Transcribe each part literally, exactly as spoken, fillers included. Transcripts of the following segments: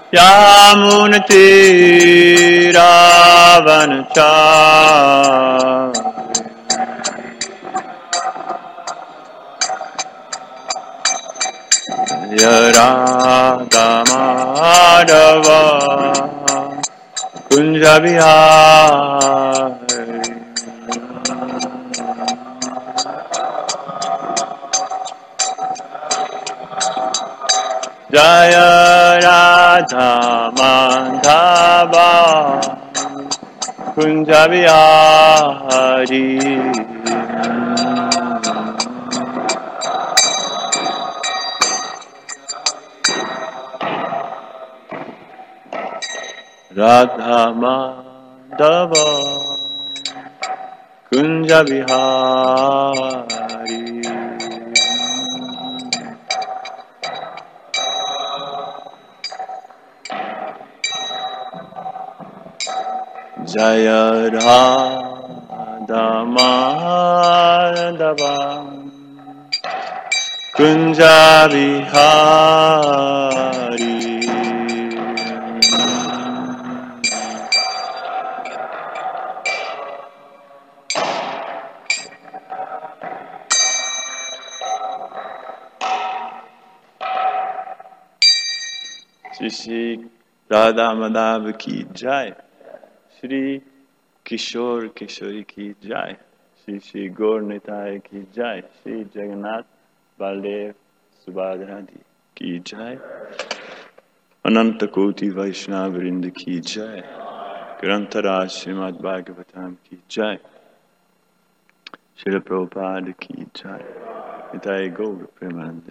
Yamunatiravanachari Radha Madhava Kunja Vihari Jaya Radha Madhava Kunja Vihari Radha Madhava Kunja Vihari Jaya Radha Madhava Kunja Vihari Shri Radha Madhav ki jai, Shri Kishore Kishori ki jai, Shri Shri Gaur Nitai ki jai, Shri Jagannath Baldev Subhadra ki jai, Ananta Koti Vaishnava Vrinda ki jai, Grantaraj Srimad Bhagavatam ki jai, Srila Prabhupada ki jai, Nitai Gaur Premanande.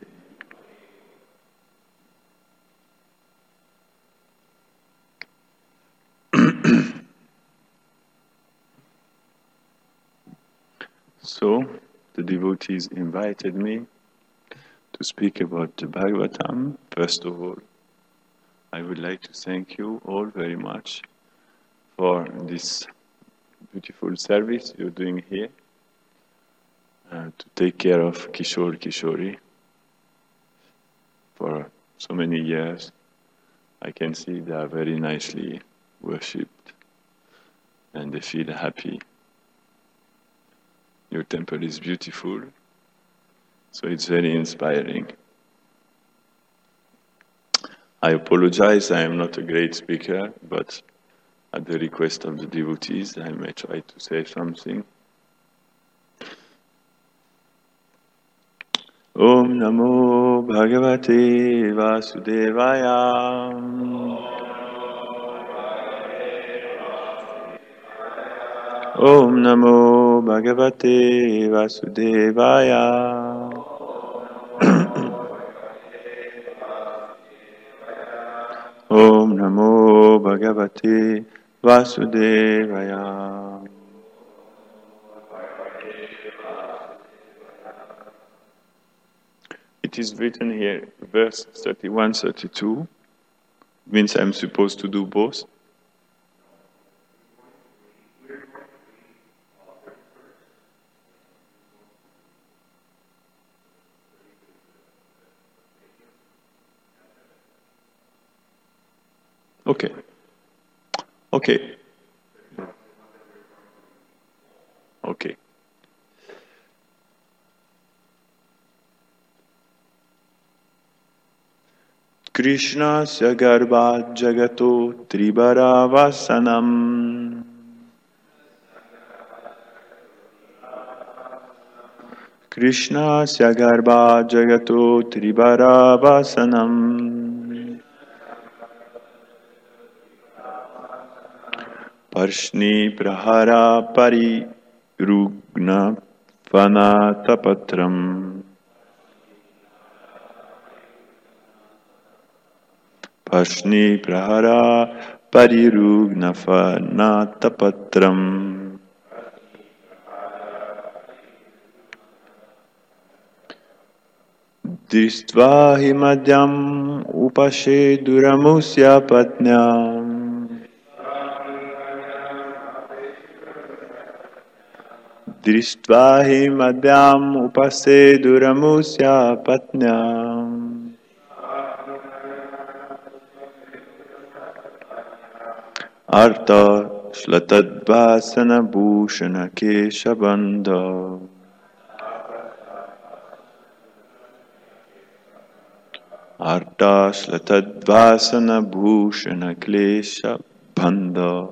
So, the devotees invited me to speak about the Bhagavatam. First of all, I would like to thank you all very much for this beautiful service you're doing here uh, to take care of Kishore Kishori for so many years. I can see they are very nicely worshipped and they feel happy. Your temple is beautiful, so it's very inspiring. I apologize, I am not a great speaker, but at the request of the devotees, I may try to say something. Om Namo Bhagavate Vasudevaya. Om Namo Bhagavate Vasudevaya. Om Namo Bhagavate Vasudevaya. It is written here, verse thirty-one, thirty-two, means I'm supposed to do both. Okay. Okay. Okay. Krishna Sagarbha Jagato Tribara Vasanam. Krishna Sagarbha Jagato Tribara Vasanam. Parshni Prahara Pari Rugna Vanatapatram. Parshni Prahara Parirugna Vanatapatram. Drishtva himadyam upashe duramusya patnyam. Drishtva himadyam upase duramusya patnyam. Arta Shlatadvasana Bhushana Keshabanda Arta Shlatadvasana Bhushana Klesha Banda.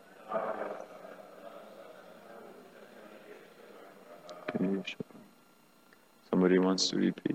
Somebody wants to repeat?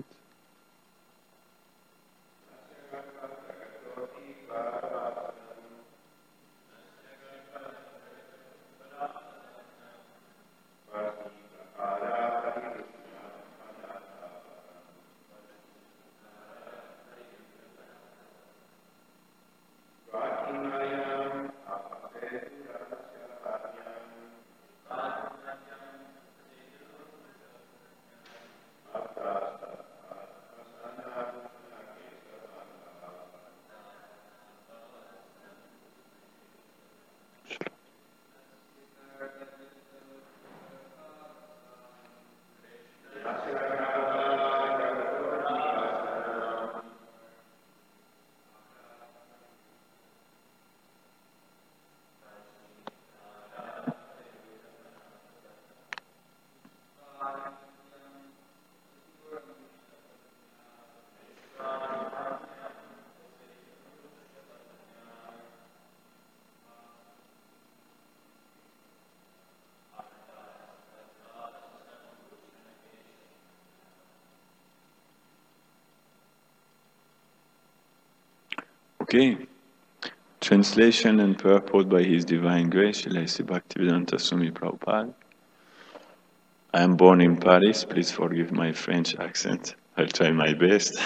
Okay. Translation and purport by His Divine Grace, Srila Bhaktivedanta Swami Prabhupada. I am born in Paris. Please forgive my French accent. I'll try my best.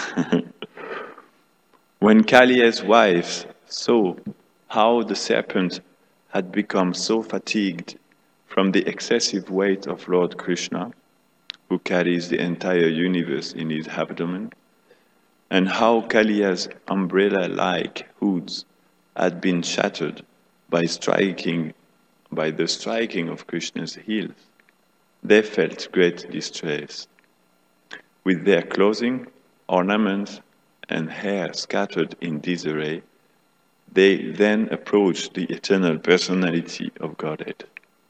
When Kaliya's wife saw how the serpent had become so fatigued from the excessive weight of Lord Krishna, who carries the entire universe in his abdomen, and how Kaliya's umbrella-like hoods had been shattered by striking by the striking of Krishna's heels, they felt great distress. With their clothing, ornaments, and hair scattered in disarray, they then approached the eternal personality of Godhead.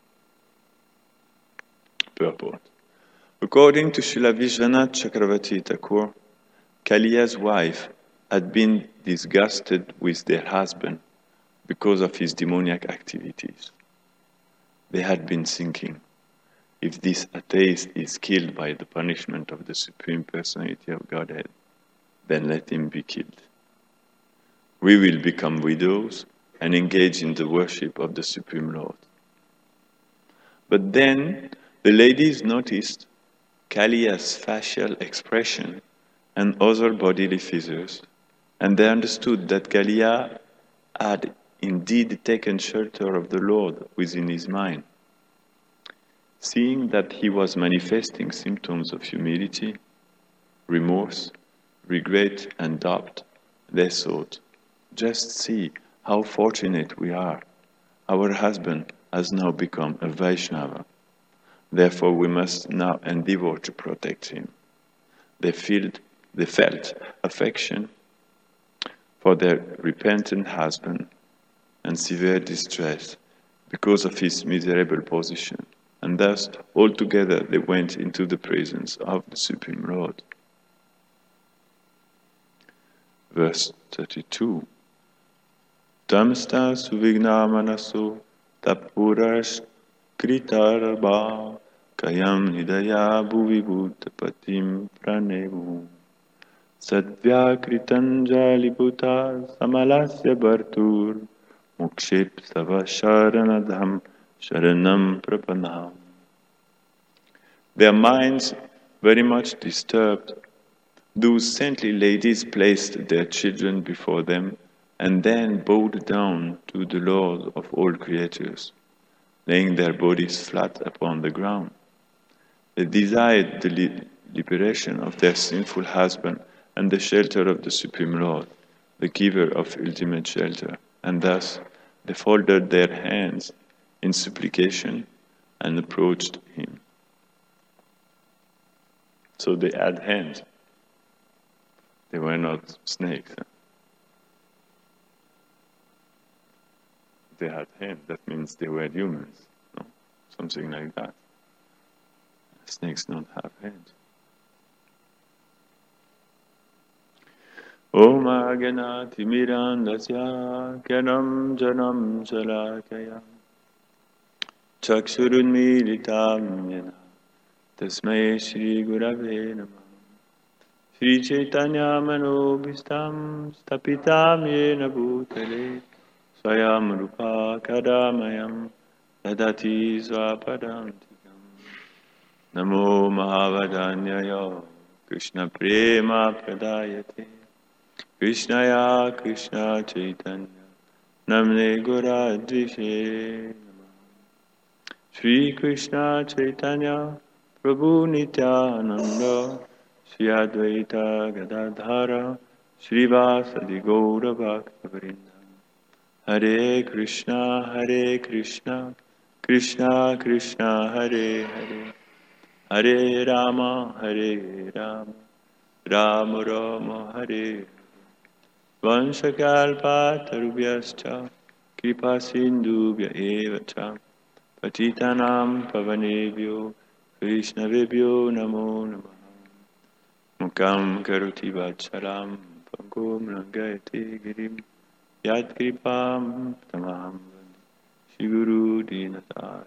Purport. According to Srila Vishwanath Chakravarti Thakur, Kaliya's wife had been disgusted with their husband because of his demoniac activities. They had been thinking, if this atheist is killed by the punishment of the Supreme Personality of Godhead, then let him be killed. We will become widows and engage in the worship of the Supreme Lord. But then the ladies noticed Kaliya's facial expression and other bodily features, and they understood that Kaliya had indeed taken shelter of the Lord within his mind. Seeing that he was manifesting symptoms of humility, remorse, regret, and doubt, they thought, just see how fortunate we are. Our husband has now become a Vaishnava. Therefore, we must now endeavor to protect him. They felt, they felt affection for their repentant husband and severe distress because of his miserable position. And thus, all together, they went into the presence of the Supreme Lord. Verse thirty-two. Tamsta suvigna manaso tapurash kritarabha kayam hidaya bhuvi bhutapatim pranevu sadvya kritanjali bhuta samalasya bhartur mukship savasharanadham sharanam prapanam. Their minds very much disturbed, those saintly ladies placed their children before them and then bowed down to the Lord of all creatures, laying their bodies flat upon the ground. They desired the li- liberation of their sinful husband and the shelter of the Supreme Lord, the giver of ultimate shelter, and thus they folded their hands in supplication and approached him. So they had hands. They were not snakes. they had hands, that means they were humans, no? Something like that. Snakes don't have hands. Om Aganati Mirandasya Ganam Janam Salakaya Chakshurunmilitam Yena Tasmai Shri Gurave Namah Shri Chaitanya Manobhistam Stapitam Yena Bhutale Swayam Rupa Kadamayam Dadati Swapadantikam Namo Mahavadanyaya Krishna Prema Pradayate Krishnaya Krishna Chaitanya Namne Guradvishe Shri Krishna Chaitanya Prabhu Nityananda Shri Advaita Gadadhara Shri Vasadi Gaura Bhakta Hare Krishna Hare Krishna Krishna Krishna Hare Hare Hare Rama Hare Rama Rama Rama Hare Vansakalpatarubhyascha Kripa Sindhubhya Evacha Patitanam Pavanebhyo Krishnavebhyo Namo Namaha Mukam Karoti Vacharam Pangom Langayate Girim Yad Kripam Tamaham Shri Guru Dinataram.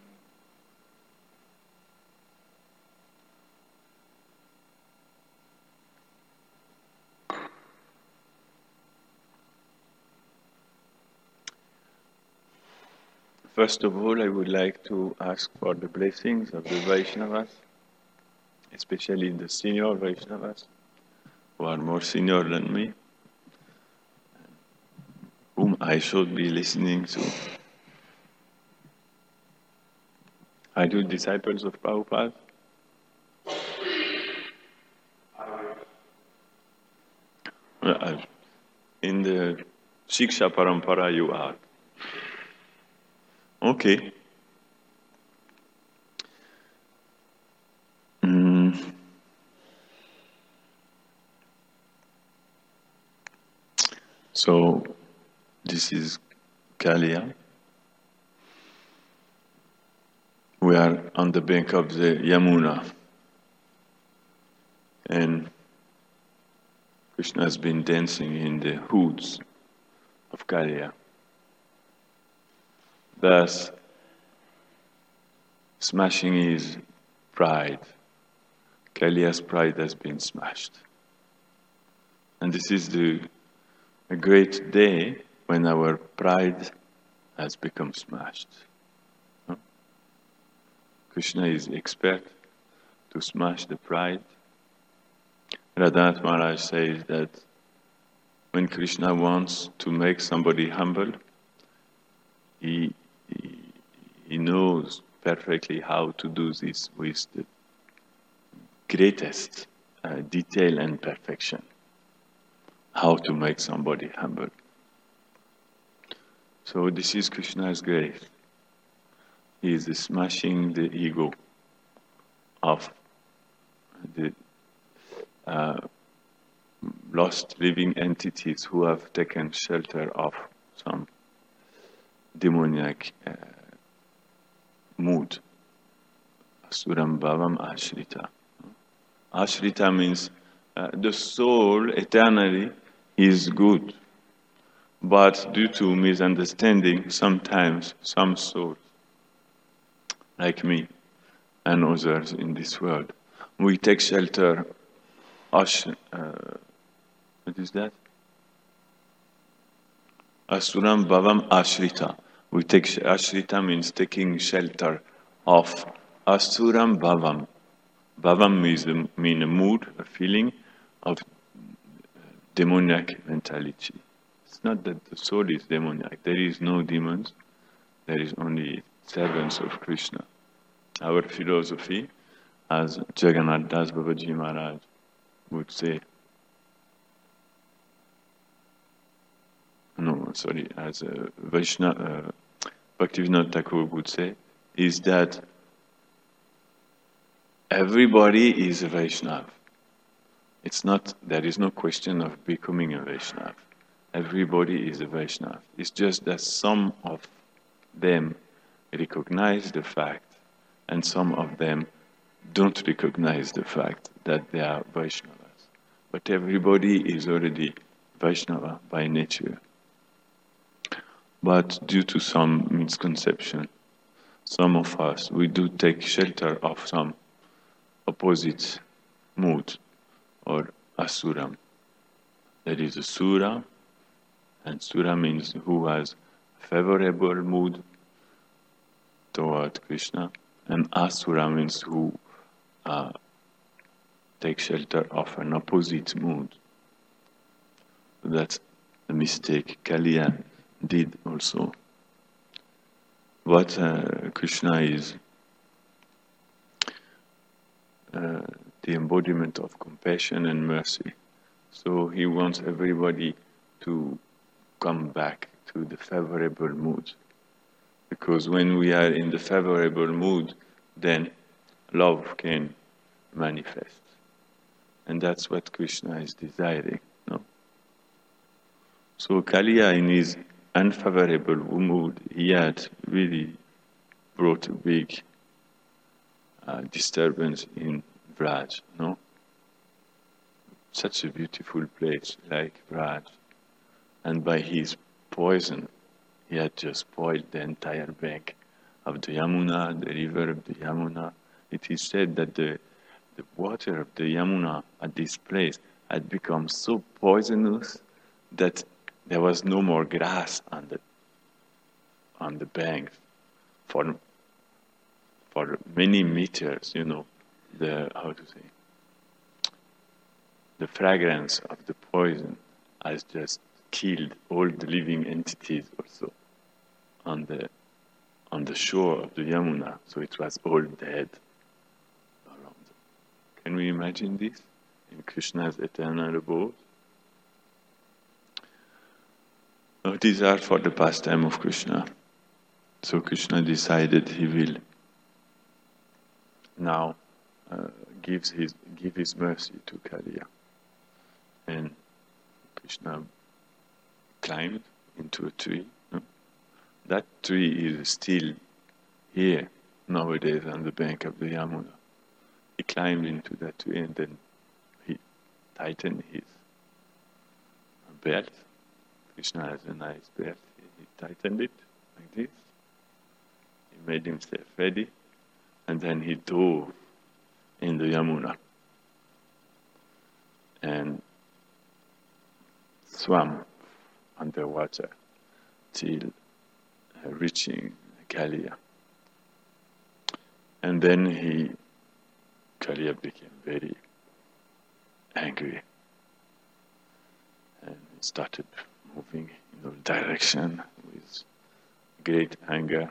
First of all, I would like to ask for the blessings of the Vaishnavas, especially the senior Vaishnavas, who are more senior than me, whom I should be listening to. Are you disciples of Prabhupada? Uh, In the Shiksha Parampara you are. Okay. Mm. So, this is Kalia. We are on the bank of the Yamuna. And Krishna has been dancing in the hoods of Kalia. Thus, smashing his pride. Kalia's pride has been smashed. And this is the a great day when our pride has become smashed. No? Krishna is expert to smash the pride. Radhanath Maharaj says that when Krishna wants to make somebody humble, he He, he knows perfectly how to do this with the greatest uh, detail and perfection. How to make somebody humble. So this is Krishna's grace. He is smashing the ego of the uh, lost living entities who have taken shelter of some demoniac uh, mood. Asuram Bhavam Ashrita. Ashrita means uh, the soul eternally is good, but due to misunderstanding, sometimes some souls, like me and others in this world, we take shelter. Ash, uh, what is that? Asuram Bhavam Ashrita. We take Ashrita means taking shelter of Asuram Bhavam. Bhavam means the, mean a mood, a feeling of demoniac mentality. It's not that the soul is demoniac. There is no demons. There is only servants of Krishna. Our philosophy, as Jagannath Das Babaji Maharaj would say, no, sorry, as uh, Vaishnava, uh, Bhaktivinoda Thakur would say, is that everybody is a Vaishnava. It's not, there is no question of becoming a Vaishnava. everybody is a Vaishnava. It's just that some of them recognize the fact and some of them don't recognize the fact that they are Vaishnavas. But everybody is already Vaishnava by nature. But due to some misconception, some of us, we do take shelter of some opposite mood or asuram. There is a sura, and sura means who has favorable mood toward Krishna, and asura means who uh, take shelter of an opposite mood. That's the mistake Kaliya did also. But uh, Krishna is uh, the embodiment of compassion and mercy. So he wants everybody to come back to the favorable mood. Because when we are in the favorable mood, then love can manifest. And that's what Krishna is desiring. No? So Kaliya, in his unfavorable mood, he had really brought a big uh, disturbance in Vraj. No? Such a beautiful place like Vraj. And by his poison, he had just spoiled the entire bank of the Yamuna, the river of the Yamuna. It is said that the, the water of the Yamuna at this place had become so poisonous that there was no more grass on the on the banks for for many meters. You know, the how to say the fragrance of the poison has just killed all the living entities also on the on the shore of the Yamuna, so it was all dead around. Can we imagine this in Krishna's eternal abode? Now, these are for the pastime of Krishna. So Krishna decided he will now uh, gives his give his mercy to Kaliya, and Krishna climbed into a tree. No? That tree is still here nowadays on the bank of the Yamuna. He climbed into that tree and then he tightened his belt. Krishna has a nice belt. He tightened it like this. He made himself ready, and then he dove in the Yamuna and swam underwater till uh, reaching Kaliya. And then he, Kaliya became very angry and started moving in all direction with great anger.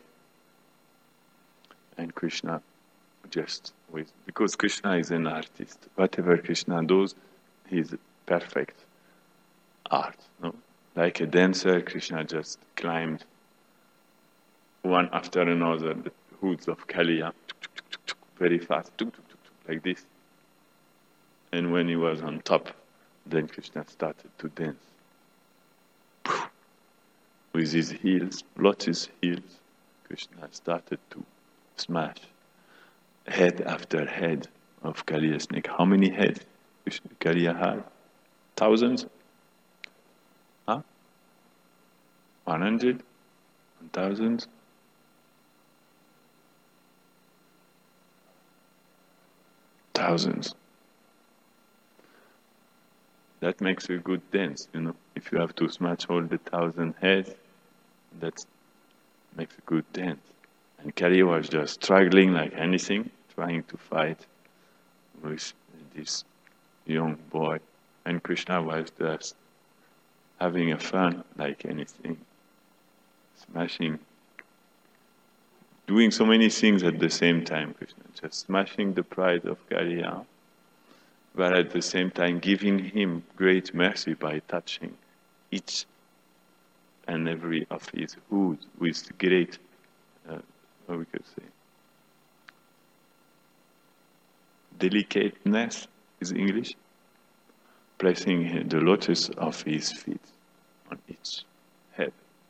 And Krishna just with, because Krishna is an artist, whatever Krishna does, he's perfect art. No? Like a dancer, Krishna just climbed one after another the hoods of Kaliya very fast, like this. And when he was on top, then Krishna started to dance. With his heels, lotus heels, Krishna started to smash head after head of Kaliya's snake. How many heads Kaliya had? Thousands? Huh? One hundred? One thousand? Thousands. That makes a good dance, you know. If you have to smash all the thousand heads, that makes a good dance. And Kaliya was just struggling like anything, trying to fight with this young boy. And Krishna was just having a fun like anything, smashing, doing so many things at the same time. Krishna just smashing the pride of Kaliya, but at the same time giving him great mercy by touching each and every of his hoods with great, uh, what we could say, delicateness is English, placing the lotus of his feet. on each head.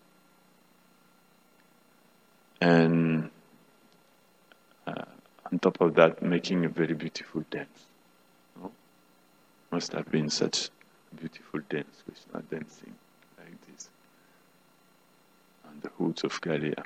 And uh, on top of that, making a very beautiful dance. No? Must have been such a beautiful dance, Krishna dancing like this on the hoods of Kalia.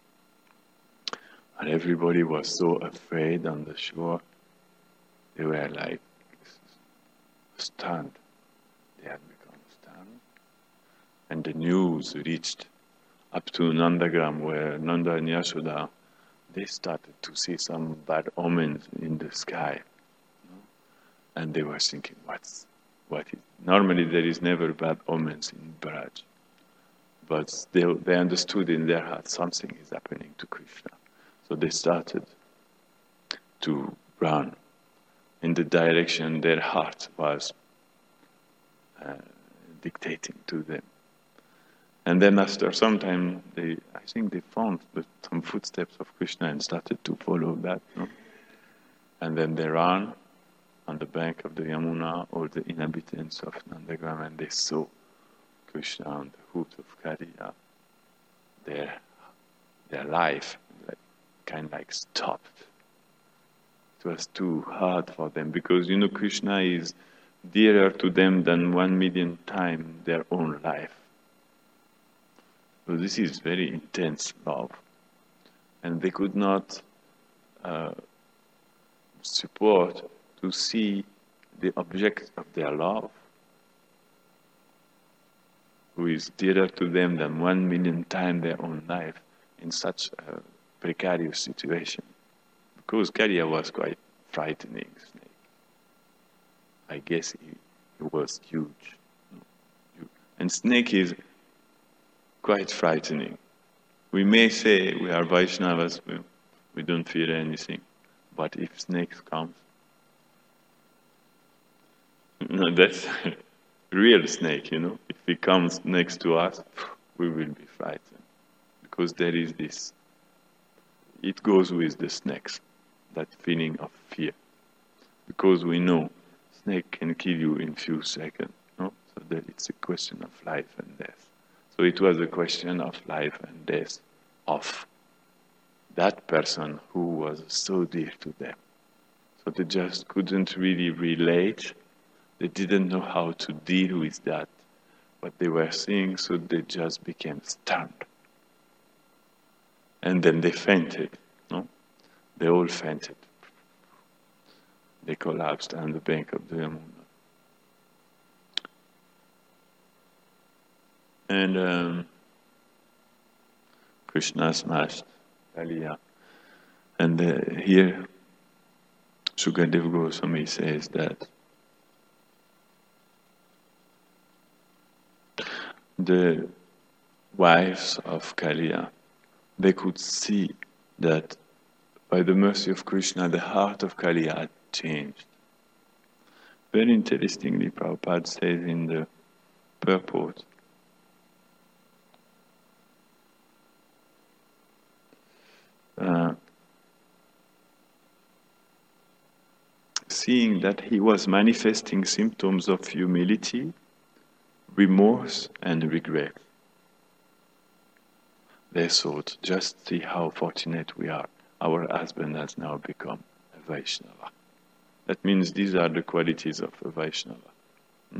And everybody was so afraid on the shore. They were like stunned. They had become stunned. And the news reached up to Nandagram, where Nanda and Yashoda, they started to see some bad omens in the sky. You know? And they were thinking, what's, what is... Normally there is never bad omens in Braj. But they, they understood in their heart something is happening to Krishna. So they started to run in the direction their heart was uh, dictating to them. And then after some time, they, I think they found the, some footsteps of Krishna and started to follow that. No? And then they ran on the bank of the Yamuna, all the inhabitants of Nandagram, and they saw Krishna on the hood of Kariya. Their, their life like, kind of like stopped. It was too hard for them because, you know, Krishna is dearer to them than one million times their own life. So this is very intense love. And they could not uh, support to see the object of their love, who is dearer to them than one million times their own life, in such a precarious situation. Because Kariya was quite frightening snake. I guess he, he was huge. And snake is quite frightening. We may say we are Vaishnavas, we, we don't fear anything. But if snakes come, no, that's a real snake, you know. If he comes next to us, we will be frightened. Because there is this, it goes with the snakes, that feeling of fear. Because we know snake can kill you in few seconds, no? So that it's a question of life and death. So it was a question of life and death of that person who was so dear to them. So they just couldn't really relate. They didn't know how to deal with that, what they were seeing, so they just became stunned. And then they fainted, no? They all fainted. They collapsed on the bank of the Yamuna. And um, Krishna smashed Kaliya. And uh, here, Sukadeva Goswami says that the wives of Kaliya, they could see that by the mercy of Krishna, the heart of Kaliya had changed. Very interestingly, Prabhupada says in the purport, uh, seeing that he was manifesting symptoms of humility, remorse, and regret. They thought, just see how fortunate we are. Our husband has now become a Vaishnava. That means these are the qualities of a Vaishnava. Hmm?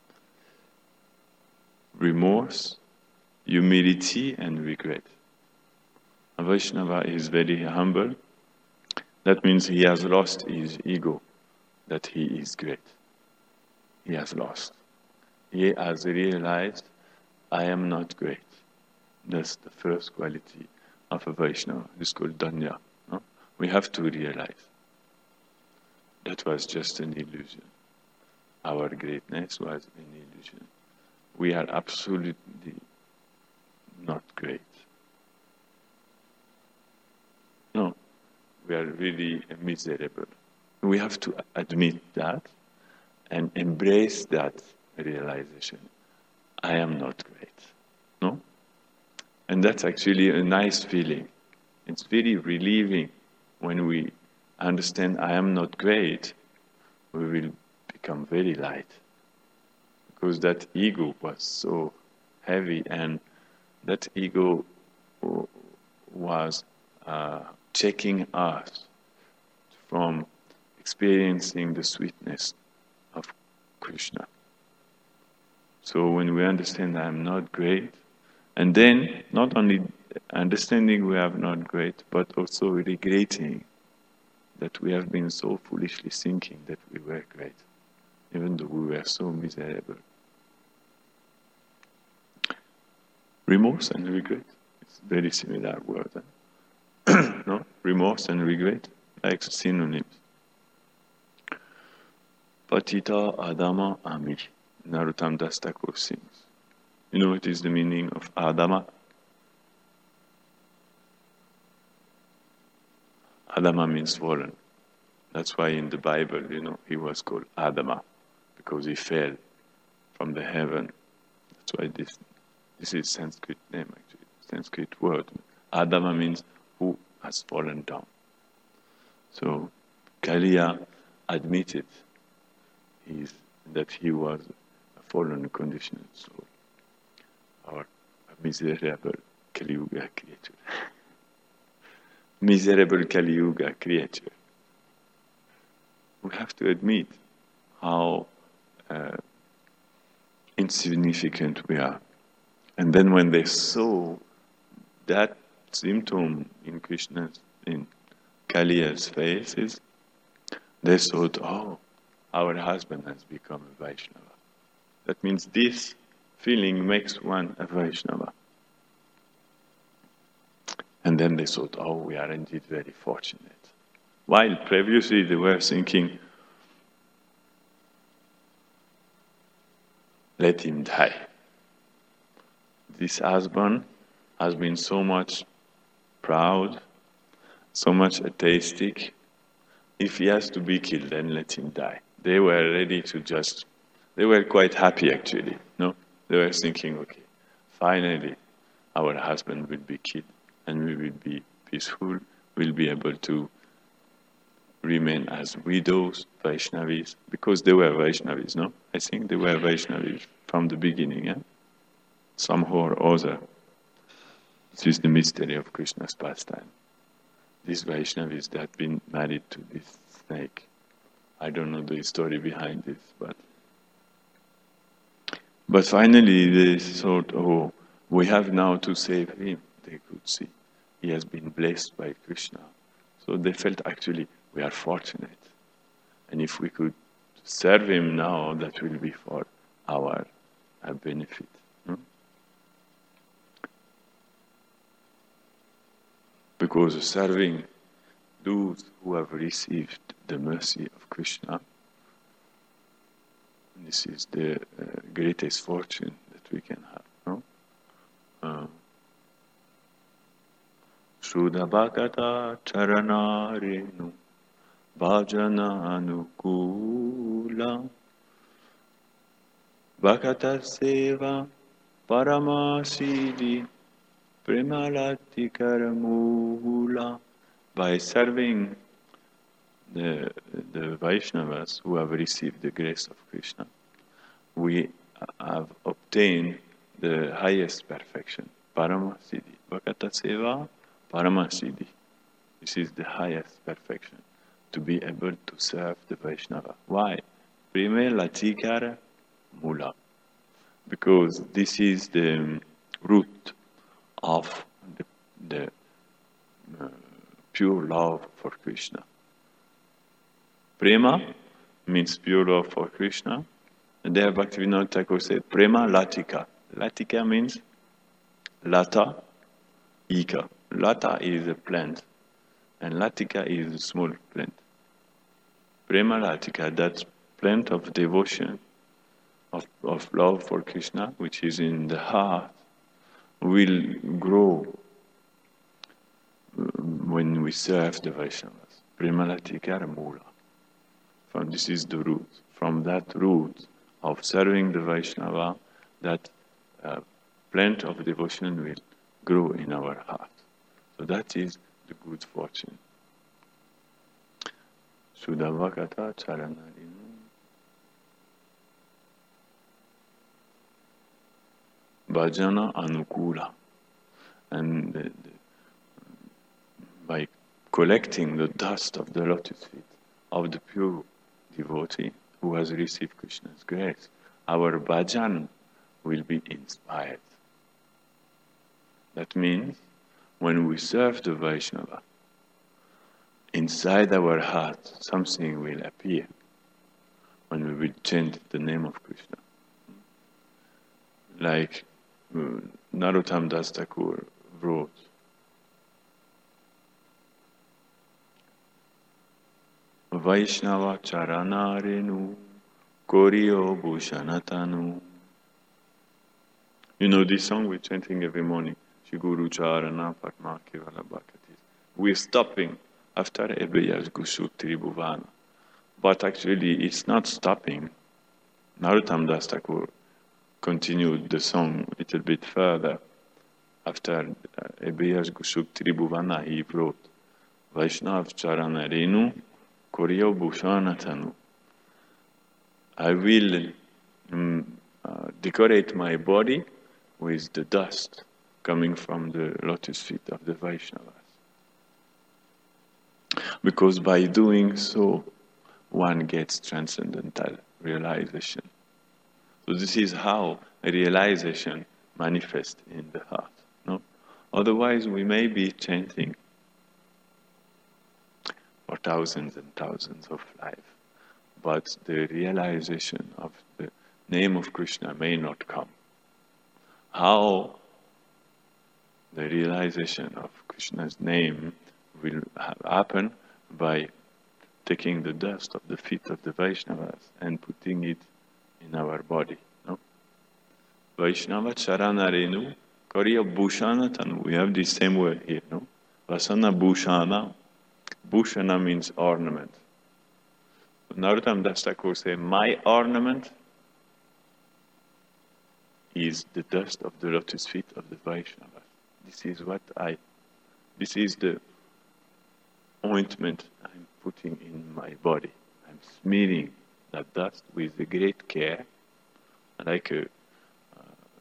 Remorse, humility, and regret. A Vaishnava is very humble. That means he has lost his ego, that he is great. He has lost. He has realized, I am not great. That's the first quality of a Vaishnava. It's called Danya. No? We have to realize that was just an illusion. Our greatness was an illusion. We are absolutely not great. No, we are really miserable. We have to admit that and embrace that realization. I am not great. No? And that's actually a nice feeling. It's very relieving when we understand I am not great. We will become very light. Because that ego was so heavy, and that ego was uh, checking us from experiencing the sweetness of Krishna. So when we understand I'm not great, and then not only understanding we are not great, but also regretting that we have been so foolishly thinking that we were great, even though we were so miserable. Remorse and regret, it's very similar word. Eh? No? Remorse and regret, like synonyms. Patita Adama Ami, Narottam Das Thakur sings. You know what is the meaning of Adama? Adama means fallen. That's why in the Bible, you know, he was called Adama, because he fell from the heaven. That's why this this is Sanskrit name actually, Sanskrit word. Adama means who has fallen down. So Kaliya admitted his, that he was a fallen conditioned soul, or a miserable Kali Yuga creature. Miserable Kali Yuga creature. We have to admit how uh, insignificant we are. And then when they saw that symptom in Krishna's, in Kaliya's faces, they thought, oh, our husband has become a Vaishnava. That means this feeling makes one a Vaishnava. And then they thought, oh, we are indeed very fortunate. While previously they were thinking, let him die. This husband has been so much proud, so much atheistic. If he has to be killed, then let him die. They were ready to just, they were quite happy actually. No, they were thinking, okay, finally our husband will be killed and we will be peaceful, we'll be able to remain as widows, Vaishnavis, because they were Vaishnavis, no? I think they were Vaishnavis from the beginning, yeah? Somehow or other. This is the mystery of Krishna's pastime. These Vaishnavis that have been married to this snake. I don't know the story behind this, but but finally they thought, oh, we have now to save him. They could see he has been blessed by Krishna. So they felt actually we are fortunate. And if we could serve him now, that will be for our, our benefit. No? Because serving those who have received the mercy of Krishna, this is the uh, greatest fortune that we can have. No? Uh, Shuddha Bhagata Charanarenu Bhajana Anukula Bhakata Seva Paramasidi Premalati Karamula. By serving the, the Vaishnavas who have received the grace of Krishna, we have obtained the highest perfection, Paramasiddhi. Bhakata Seva Paramasiddhi. This is the highest perfection, to be able to serve the Vaishnava. Why? Prime Latikara Mula. Because this is the root of the, the uh, pure love for Krishna. Prema means pure love for Krishna. And there Bhaktivinoda Thakur said, Prema Latika. Latika means Lata, Ika. Lata is a plant, and Latika is a small plant. Prema Latika, that plant of devotion, of, of love for Krishna, which is in the heart, will grow when we serve the Vaishnavas. Prema Latika Mula. From this is the root. From that root of serving the Vaishnava, that uh, plant of devotion will grow in our heart. So that is the good fortune. Sudhavakata Charanarinu bhajana anukula. And the, the, by collecting the dust of the lotus feet of the pure devotee who has received Krishna's grace, our bhajan will be inspired. That means when we serve the Vaishnava, inside our heart something will appear when we will chant the name of Krishna. Like uh, Narottam Das Thakur wrote, Vaishnava charanarenu koriyo bhushanatanu. You know this song we're chanting every morning, Shri Guru Charana Padma Kevala Bhakati. We're stopping after Ebeyas Gusuk Tribhuvana. But actually it's not stopping. Narottam Das Thakur continued the song a little bit further. After Ebeyas Gusuk Tribhuvana, he wrote, Vaishnav Charana Renu Koriyo Bhushanatanu. I will um, uh, decorate my body with the dust coming from the lotus feet of the Vaishnavas. Because by doing so, one gets transcendental realization. So this is how a realization manifests in the heart. No? Otherwise, we may be chanting for thousands and thousands of lives, but the realization of the name of Krishna may not come. How the realization of Krishna's name will happen? By taking the dust of the feet of the Vaishnavas and putting it in our body. No? Vaishnava charanarenu koriya bhushanatanu. We have the same word here. No? Vasana bhushana. Bhushana means ornament. Narottam Das Thakur says, my ornament is the dust of the lotus feet of the Vaishnavas. This is what I, this is the ointment I'm putting in my body. I'm smearing that dust with a great care, like a uh,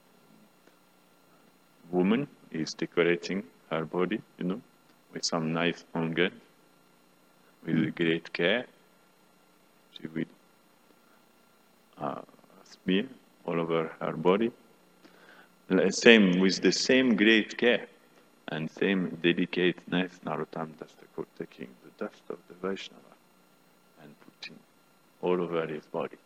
woman is decorating her body, you know, with some nice unguent, with a great care. She will uh, smear all over her body. Same with the same great care and same dedicateness, Narottam Das Thakur taking the dust of the Vaishnava and putting all over his body.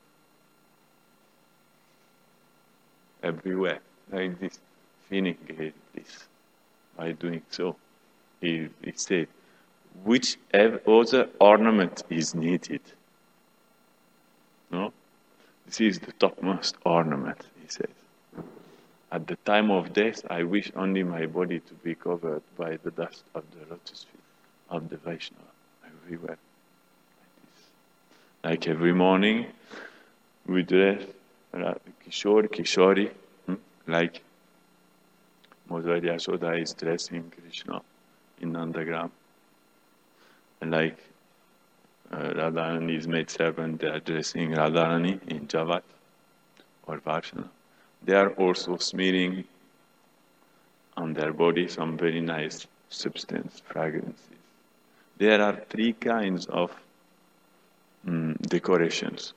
Everywhere, like this, feeling this. By doing so, he, he said, which other ornament is needed? No? This is the topmost ornament, he says. At the time of death, I wish only my body to be covered by the dust of the lotus feet of the Vaishnava, everywhere. Like this. Like every morning, we dress Kishore, Kishori, hmm? like Mother Yashoda is dressing Krishna in Nandagram. And like uh, Radharani's maid servant, they are dressing Radharani in Javat or Varshana. They are also smearing on their body some very nice substance, fragrances. There are three kinds of um, decorations.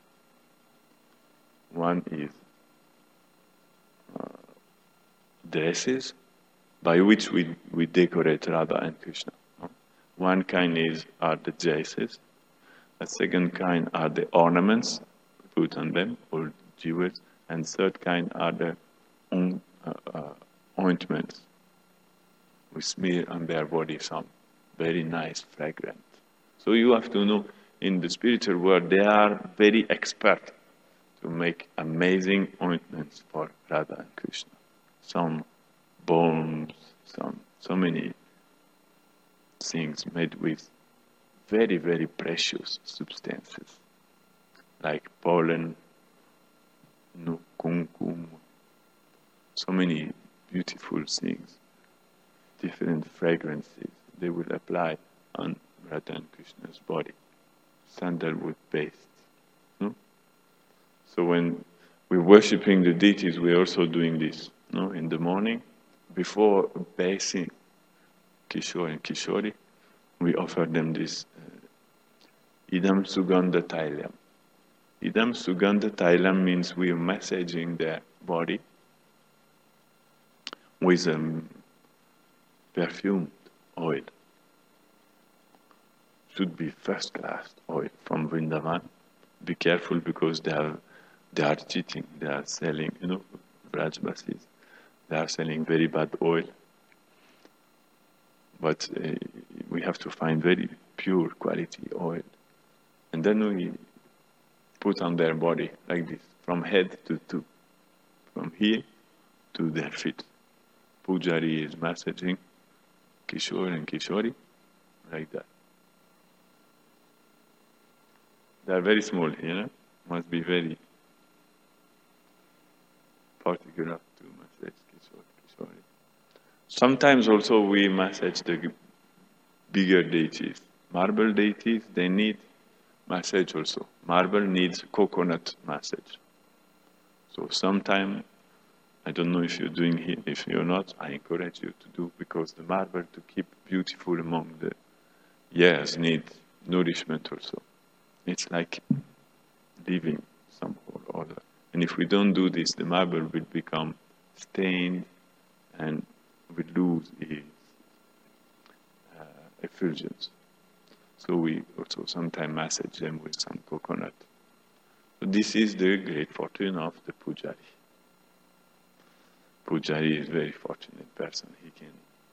One is uh, dresses, by which we, we decorate Radha and Krishna. No? One kind is are the dresses. A second kind are the ornaments we put on them, or jewels. And third kind are the uh, uh, ointments. We smear on their body some very nice fragrance. So you have to know, in the spiritual world, they are very expert to make amazing ointments for Radha and Krishna. Some bones, some so many things made with very, very precious substances, like pollen, no, kumkum, so many beautiful things, different fragrances they will apply on Radha and Krishna's body, sandalwood paste. No? So when we're worshipping the deities, we're also doing this. no, in the morning, before bathing Kishore and Kishori, we offer them this uh, Idam Sugandha Tailam. Idam Sugandha Tailam means we are massaging their body with um, perfumed oil. Should be first class oil from Vrindavan. Be careful because they are they are cheating. They are selling, you know, Vrajbasis. They are selling very bad oil. But uh, we have to find very pure quality oil. And then we put on their body like this, from head to toe, from here to their feet. Pujari is massaging Kishore and Kishori like that. They are very small, you know, must be very particular to massage Kishore, Kishori. Sometimes also we massage the bigger deities. Marble deities, they need massage also. Marble needs coconut massage. So sometime, I don't know if you're doing it, if you're not, I encourage you to do, because the marble to keep beautiful among the years needs nourishment also. It's like living somehow or other. And if we don't do this, the marble will become stained and will lose its uh, effulgence. So we also sometimes massage them with some coconut. So this is the great fortune of the Pujari. Pujari is a very fortunate person. He can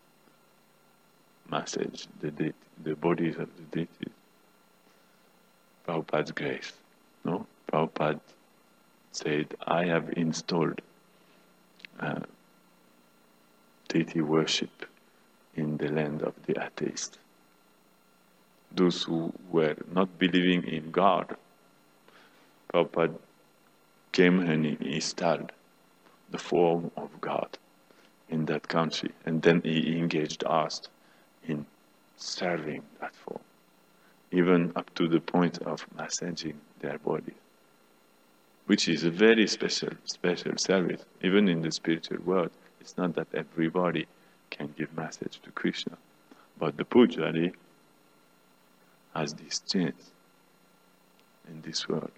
massage the de- the bodies of the deities. Prabhupada's grace. No? Prabhupada said, I have installed uh, deity worship in the land of the atheists. Those who were not believing in God, Prabhupada came and he installed the form of God in that country, and then he engaged us in serving that form, even up to the point of massaging their body, which is a very special, special service. Even in the spiritual world, it's not that everybody can give message to Krishna, but the Pujari has this chance in this world.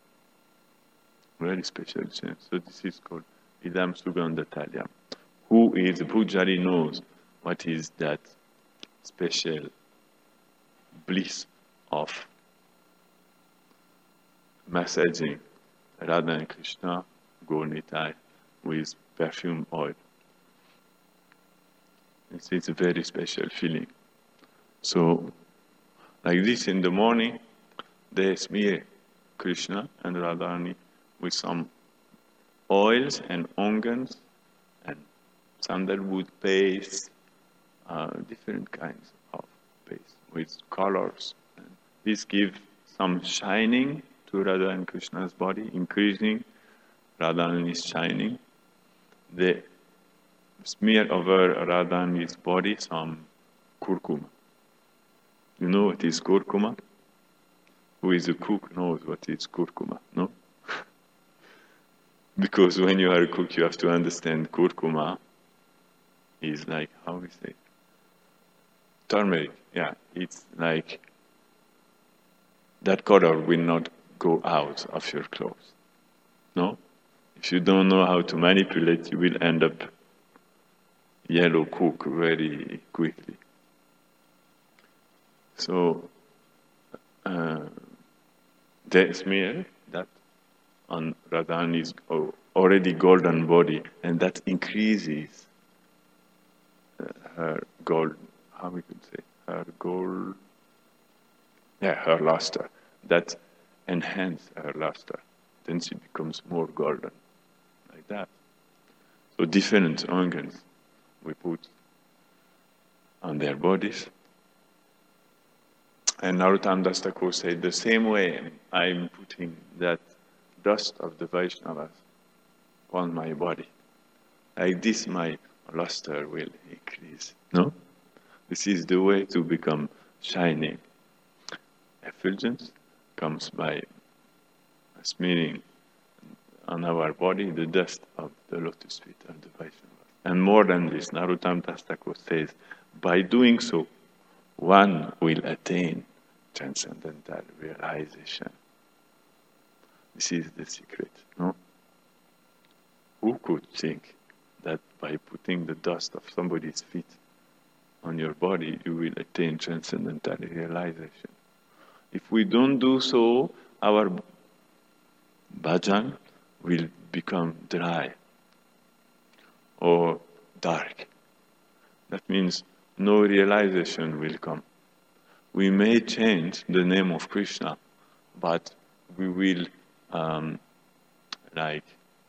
Very special chance. So this is called Idam Sugandha Talyam. Who is the Pujari knows what is that special bliss of massaging Radha and Krishna, Gaur Nitai, with perfume oil. It's, it's a very special feeling. So, like this in the morning, they smear Krishna and Radharani with some oils and ongans and sandalwood paste, uh, different kinds of paste with colors. And this gives some shining to Radha and Krishna's body, increasing Radharani's shining. They smear over Radharani's body some kurkuma. You know what is kurkuma? Who is a cook knows what is kurkuma, no? Because when you are a cook, you have to understand kurkuma is like, how we say, turmeric. Yeah, it's like that color will not go out of your clothes. No? If you don't know how to manipulate, you will end up yellow cook very quickly. So, uh, they smear that on Radharani's already golden body, and that increases uh, her gold, how we could say, her gold, yeah, her luster. That enhances her luster. Then she becomes more golden, like that. So different organs we put on their bodies. And Narottam Das Thakur said, the same way I'm putting that dust of the Vaishnavas on my body, like this my luster will increase. No? This is the way to become shining. Effulgence comes by smearing on our body the dust of the lotus feet of the Vaishnavas. And more than this, Narottam Das Thakur says, by doing so, one will attain transcendental realization. This is the secret, no? Who could think that by putting the dust of somebody's feet on your body, you will attain transcendental realization? If we don't do so, our bhajan will become dry or dark. That means no realization will come. We may change the name of Krishna, but we will um, like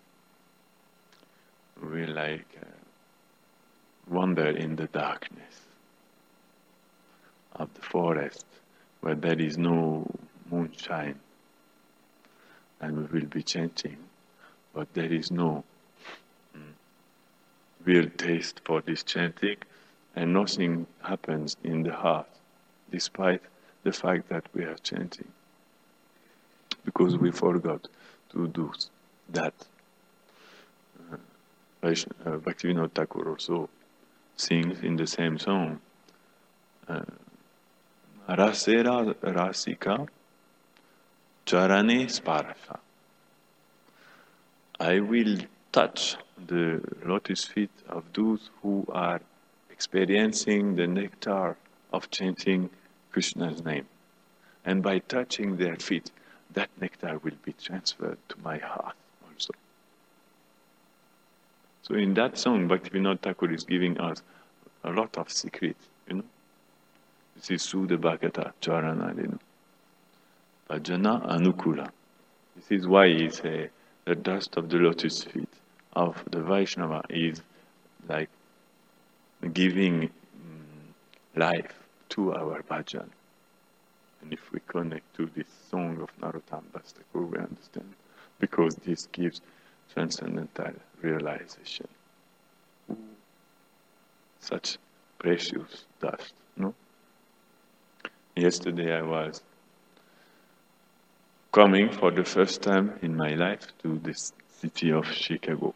we like uh, wander in the darkness of the forest where there is no moonshine, and we will be chanting, but there is no mm, real taste for this chanting, and nothing happens in the heart, despite the fact that we are chanting, because we forgot to do that. Uh, uh, Bhaktivinoda Thakur also sings in the same song, uh, Rasera Rasika Charane Sparasha. I will touch the lotus feet of those who are experiencing the nectar of chanting Krishna's name. And by touching their feet, that nectar will be transferred to my heart also. So in that song, Bhaktivinoda Thakur is giving us a lot of secrets, you know. This is Sudha Bhagata Charana, you know. Bhajana Anukula. This is why he say the dust of the lotus feet of the Vaishnava is like giving um, life to our bhajan. And if we connect to this song of Narottam Das Thakur, we understand, because this gives transcendental realization. Ooh, such precious dust, no? Yesterday I was coming for the first time in my life to this city of Chicago.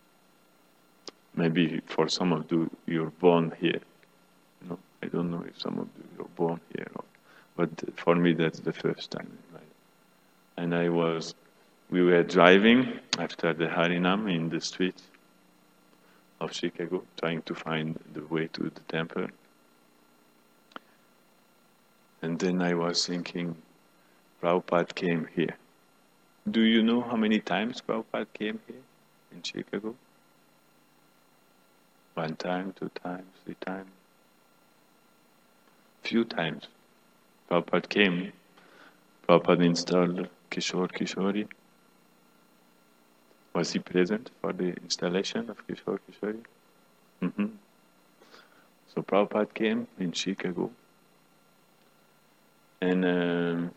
Maybe for some of you, you're born here. No, I don't know if some of you you're born here, or, but for me that's the first time in my life. And I was, we were driving after the Harinam in the street of Chicago, trying to find the way to the temple. And then I was thinking, Prabhupada came here. Do you know how many times Prabhupada came here in Chicago? One time, two times, three times? Few times. Prabhupada came. Prabhupada installed Kishore Kishori. Was he present for the installation of Kishore Kishori? Mm-hmm. So Prabhupada came in Chicago. And um,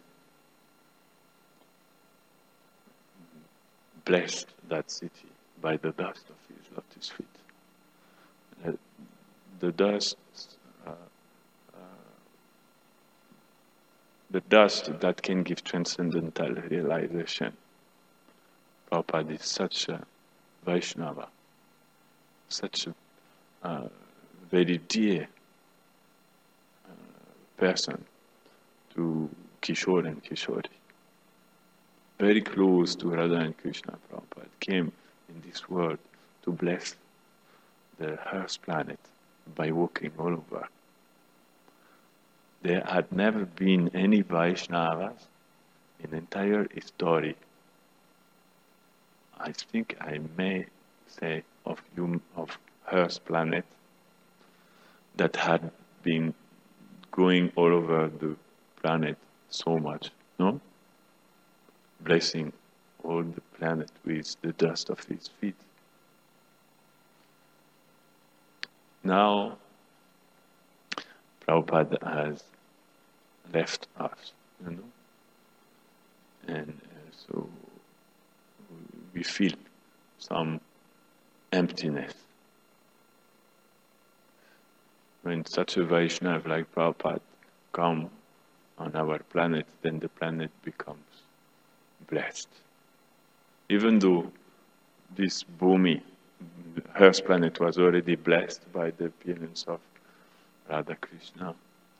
blessed that city by the dust of his lotus feet. Uh, the dust, uh, uh, the dust that can give transcendental realization. Prabhupada is such a Vaishnava, such a uh, very dear uh, person to Kishore and Kishori. Very close to Radha and Krishna. Prabhupada came in this world to bless the Earth planet by walking all over. There had never been any Vaishnavas in entire history, I think I may say, of hum, of Earth planet that had been going all over the planet so much, no? Blessing all the planet with the dust of his feet. Now, Prabhupada has left us, you know, and uh, so we feel some emptiness. When such a Vaishnava like Prabhupada comes on our planet, then the planet becomes blessed. Even though this Bhumi, Earth planet, was already blessed by the appearance of Radha Krishna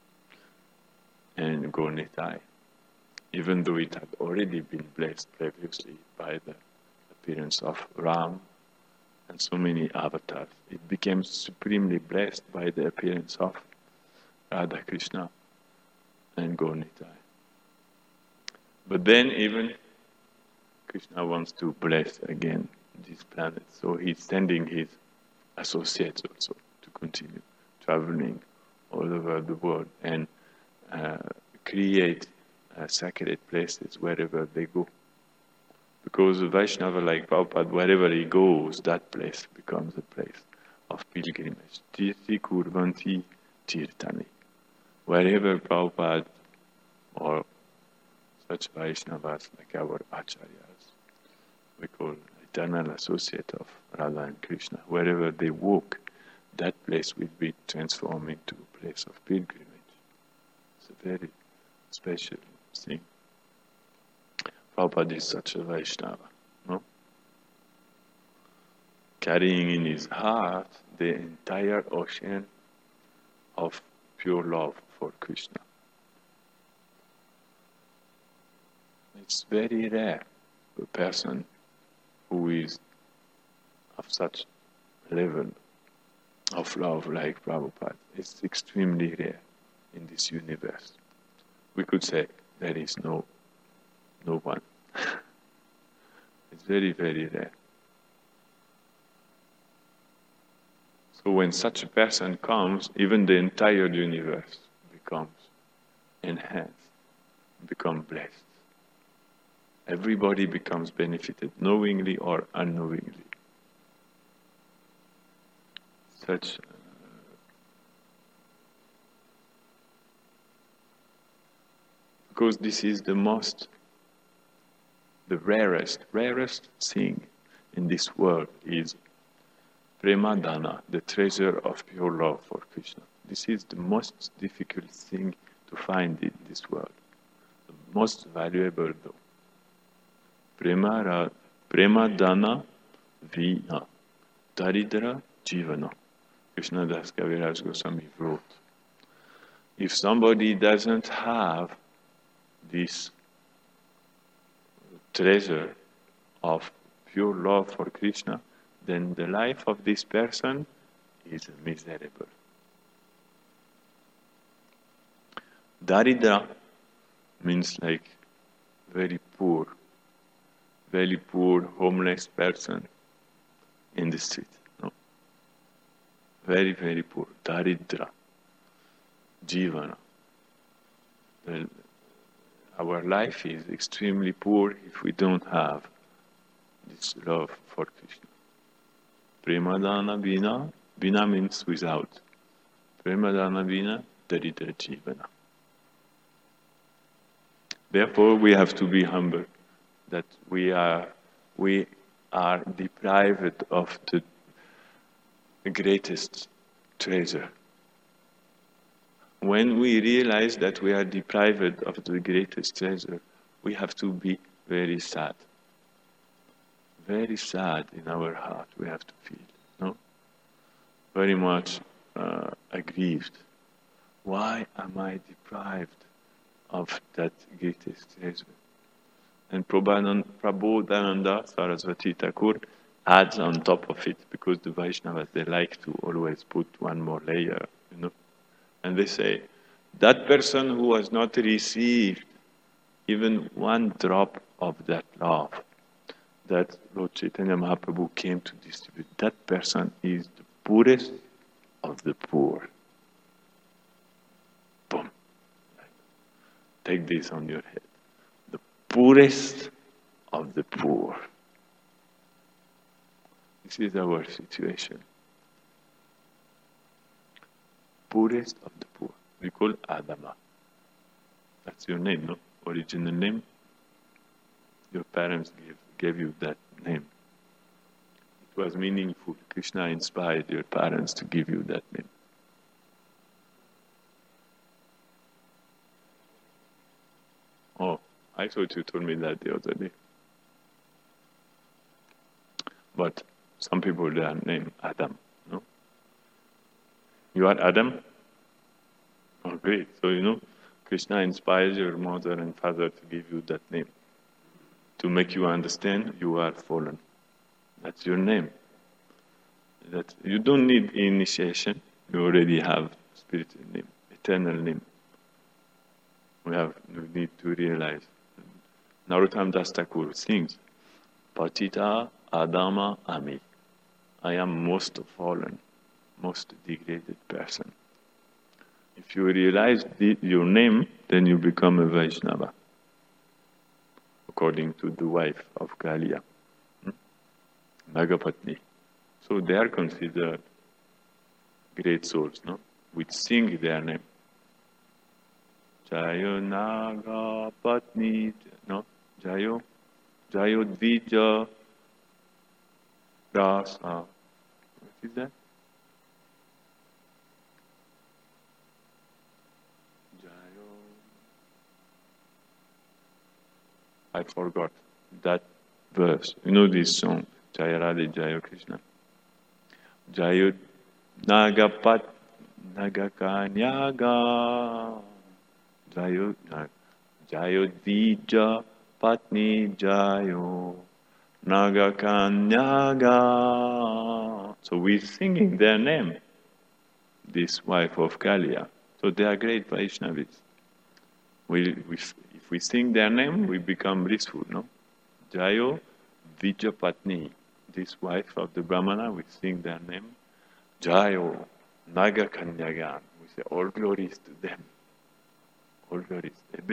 and Gaur Nitai, even though it had already been blessed previously by the appearance of Ram and so many avatars. It became supremely blessed by the appearance of Radha Krishna and Gaur Nitai. But then even Krishna wants to bless again this planet, so he's sending his associates also to continue traveling all over the world and uh, create uh, sacred places wherever they go. Because a Vaishnava like Prabhupada, wherever he goes, that place becomes a place of pilgrimage. Tirthi kurvanti tirtani. Wherever Prabhupada or such Vaishnavas like our Acharyas, we call eternal associate of Radha and Krishna, wherever they walk, that place will be transformed into a place of pilgrimage. It's a very special thing. Prabhupada is such a Vaishnava, no? Carrying in his heart the entire ocean of pure love for Krishna. It's very rare, a person who is of such level of love like Prabhupada. It's extremely rare in this universe. We could say there is no no one. It's very, very rare. So when such a person comes, even the entire universe becomes enhanced, becomes blessed. Everybody becomes benefited, knowingly or unknowingly. Such uh, because this is the most, the rarest, rarest thing in this world is Premadana, the treasure of pure love for Krishna. This is the most difficult thing to find in this world. The most valuable though. Prema, Premadana Vina Daridra Jivana. Krishnadas Kaviraj Goswami wrote. If somebody doesn't have this treasure of pure love for Krishna, then the life of this person is miserable. Daridra means like very poor, very poor, homeless person in the street. No? Very, very poor. Daridra. Jivana. The, our life is extremely poor if we don't have this love for Krishna. Premadana Vina, Vina means without. Premadana Vina, Daridra Jivana. Therefore, we have to be humble that we are we are deprived of the greatest treasure. When we realize that we are deprived of the greatest treasure, we have to be very sad. Very sad in our heart, we have to feel, no? Very much uh, aggrieved. Why am I deprived of that greatest treasure? And Prabodhananda Saraswati Thakur adds on top of it, because the Vaishnavas, they like to always put one more layer, you know. And they say, that person who has not received even one drop of that love that Lord Chaitanya Mahaprabhu came to distribute, that person is the poorest of the poor. Boom. Take this on your head. The poorest of the poor. This is our situation. Poorest of the poor. We call Adama. That's your name, no? Original name. Your parents gave, gave you that name. It was meaningful. Krishna inspired your parents to give you that name. Oh, I thought you told me that the other day. but some people they are named Adam. No? You are Adam? Oh, great. So, you know, Krishna inspires your mother and father to give you that name, to make you understand you are fallen. That's your name. That you don't need initiation. You already have spiritual name, eternal name. We have we need to realize. Narottam Das Thakur sings, Patita Adama Ami. I am most fallen, most degraded person. If you realize the, your name, then you become a Vaishnava, according to the wife of Kaliya, hmm? Nagapatni. So they are considered great souls, no? Which sing their name. Jayo Nagapatni, no? Jayo, Jayo Dvija Rasa. What is that? Jayo. I forgot that verse. You know this song, Jaya Radhe Jaya Krishna. Jayo Nagapat Nagakanyaga Jayo Jayo Dvija Patni Jayo Nagakanyaga. So we're singing their name, this wife of Kaliya. So they are great Vaishnavis. We, we, if we sing their name, we become blissful, no? Jayo Vijapatni, this wife of the Brahmana, we sing their name. Jayo Nagakanyaga. We say all glories to them. All glories.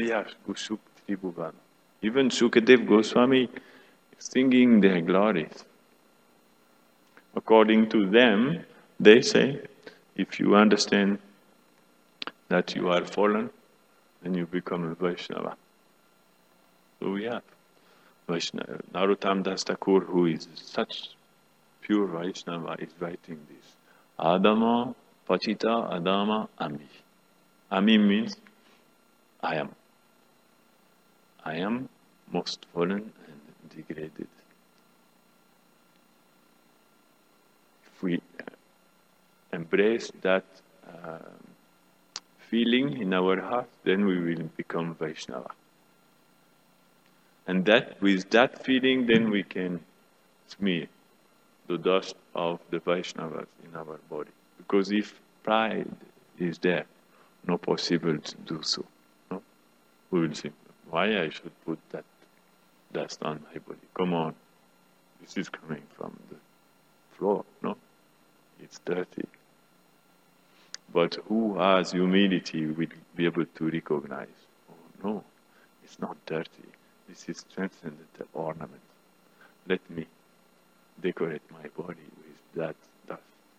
Even Sukadev Goswami singing their glories. According to them, they say, if you understand that you are fallen, then you become a Vaishnava. So we have Vaishnava. Narottam Das Thakur, who is such pure Vaishnava, is writing this. Adama, Pachita, Adama, Ami. Ami means I am. I am most fallen and degraded. If we embrace that uh, feeling in our heart, then we will become Vaishnava. And that, with that feeling, then we can smear the dust of the Vaishnavas in our body. Because if pride is there, not possible to do so. No? We will think, why I should put that dust on my body? Come on, this is coming from the floor, no? It's dirty. But who has humility will be able to recognize, oh no, it's not dirty. This is transcendental ornament. Let me decorate my body with that dust.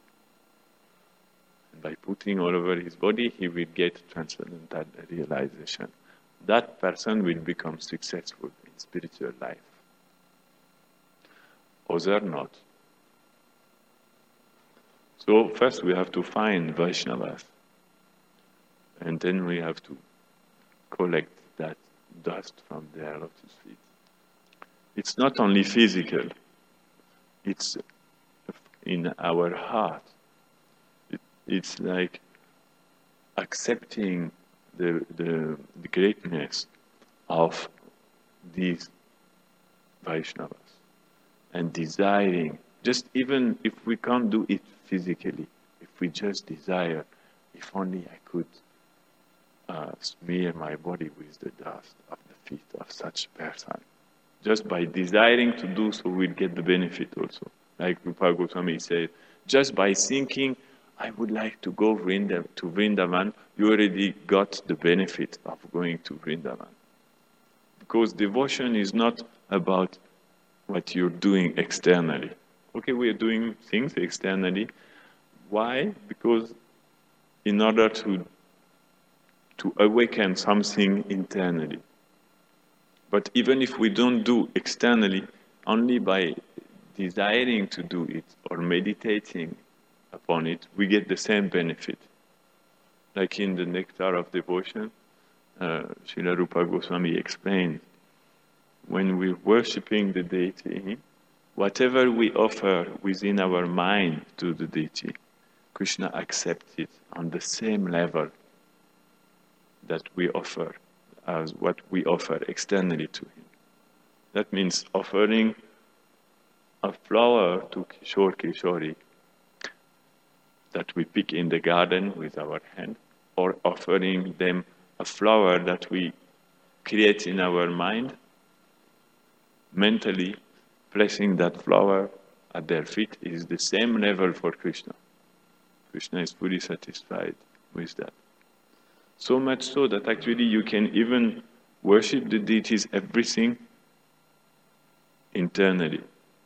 And by putting all over his body, he will get transcendental realization. That person will become successful in spiritual life. Others not. So first we have to find Vaishnavas, and then we have to collect that dust from their lotus feet. It's not only physical, it's in our heart. It, it's like accepting the, the, the greatness of these Vaishnavas and desiring, just even if we can't do it physically, if we just desire, if only I could uh, smear my body with the dust of the feet of such person. Just by desiring to do so, we'll get the benefit also. Like Rupa Goswami said, just by thinking, I would like to go Vrindavan, to Vrindavan, you already got the benefit of going to Vrindavan. Because devotion is not about what you're doing externally. Okay, we are doing things externally. Why? Because in order to to awaken something internally. But even if we don't do externally, only by desiring to do it or meditating upon it, we get the same benefit. Like in the Nectar of Devotion, uh, Srila Rupa Goswami explained, when we're worshipping the deity, whatever we offer within our mind to the deity, Krishna accepts it on the same level that we offer, as what we offer externally to him. That means offering a flower to Kishore Kishori that we pick in the garden with our hand, or offering them a flower that we create in our mind, mentally placing that flower at their feet is the same level for Krishna. Krishna is fully satisfied with that. So much so that actually you can even worship the deities, everything internally.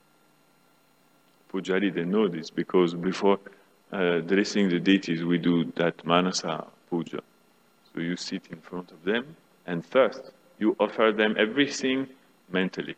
Pujari, they know this because before uh, dressing the deities, we do that Manasa Puja. So you sit in front of them, and first you offer them everything mentally.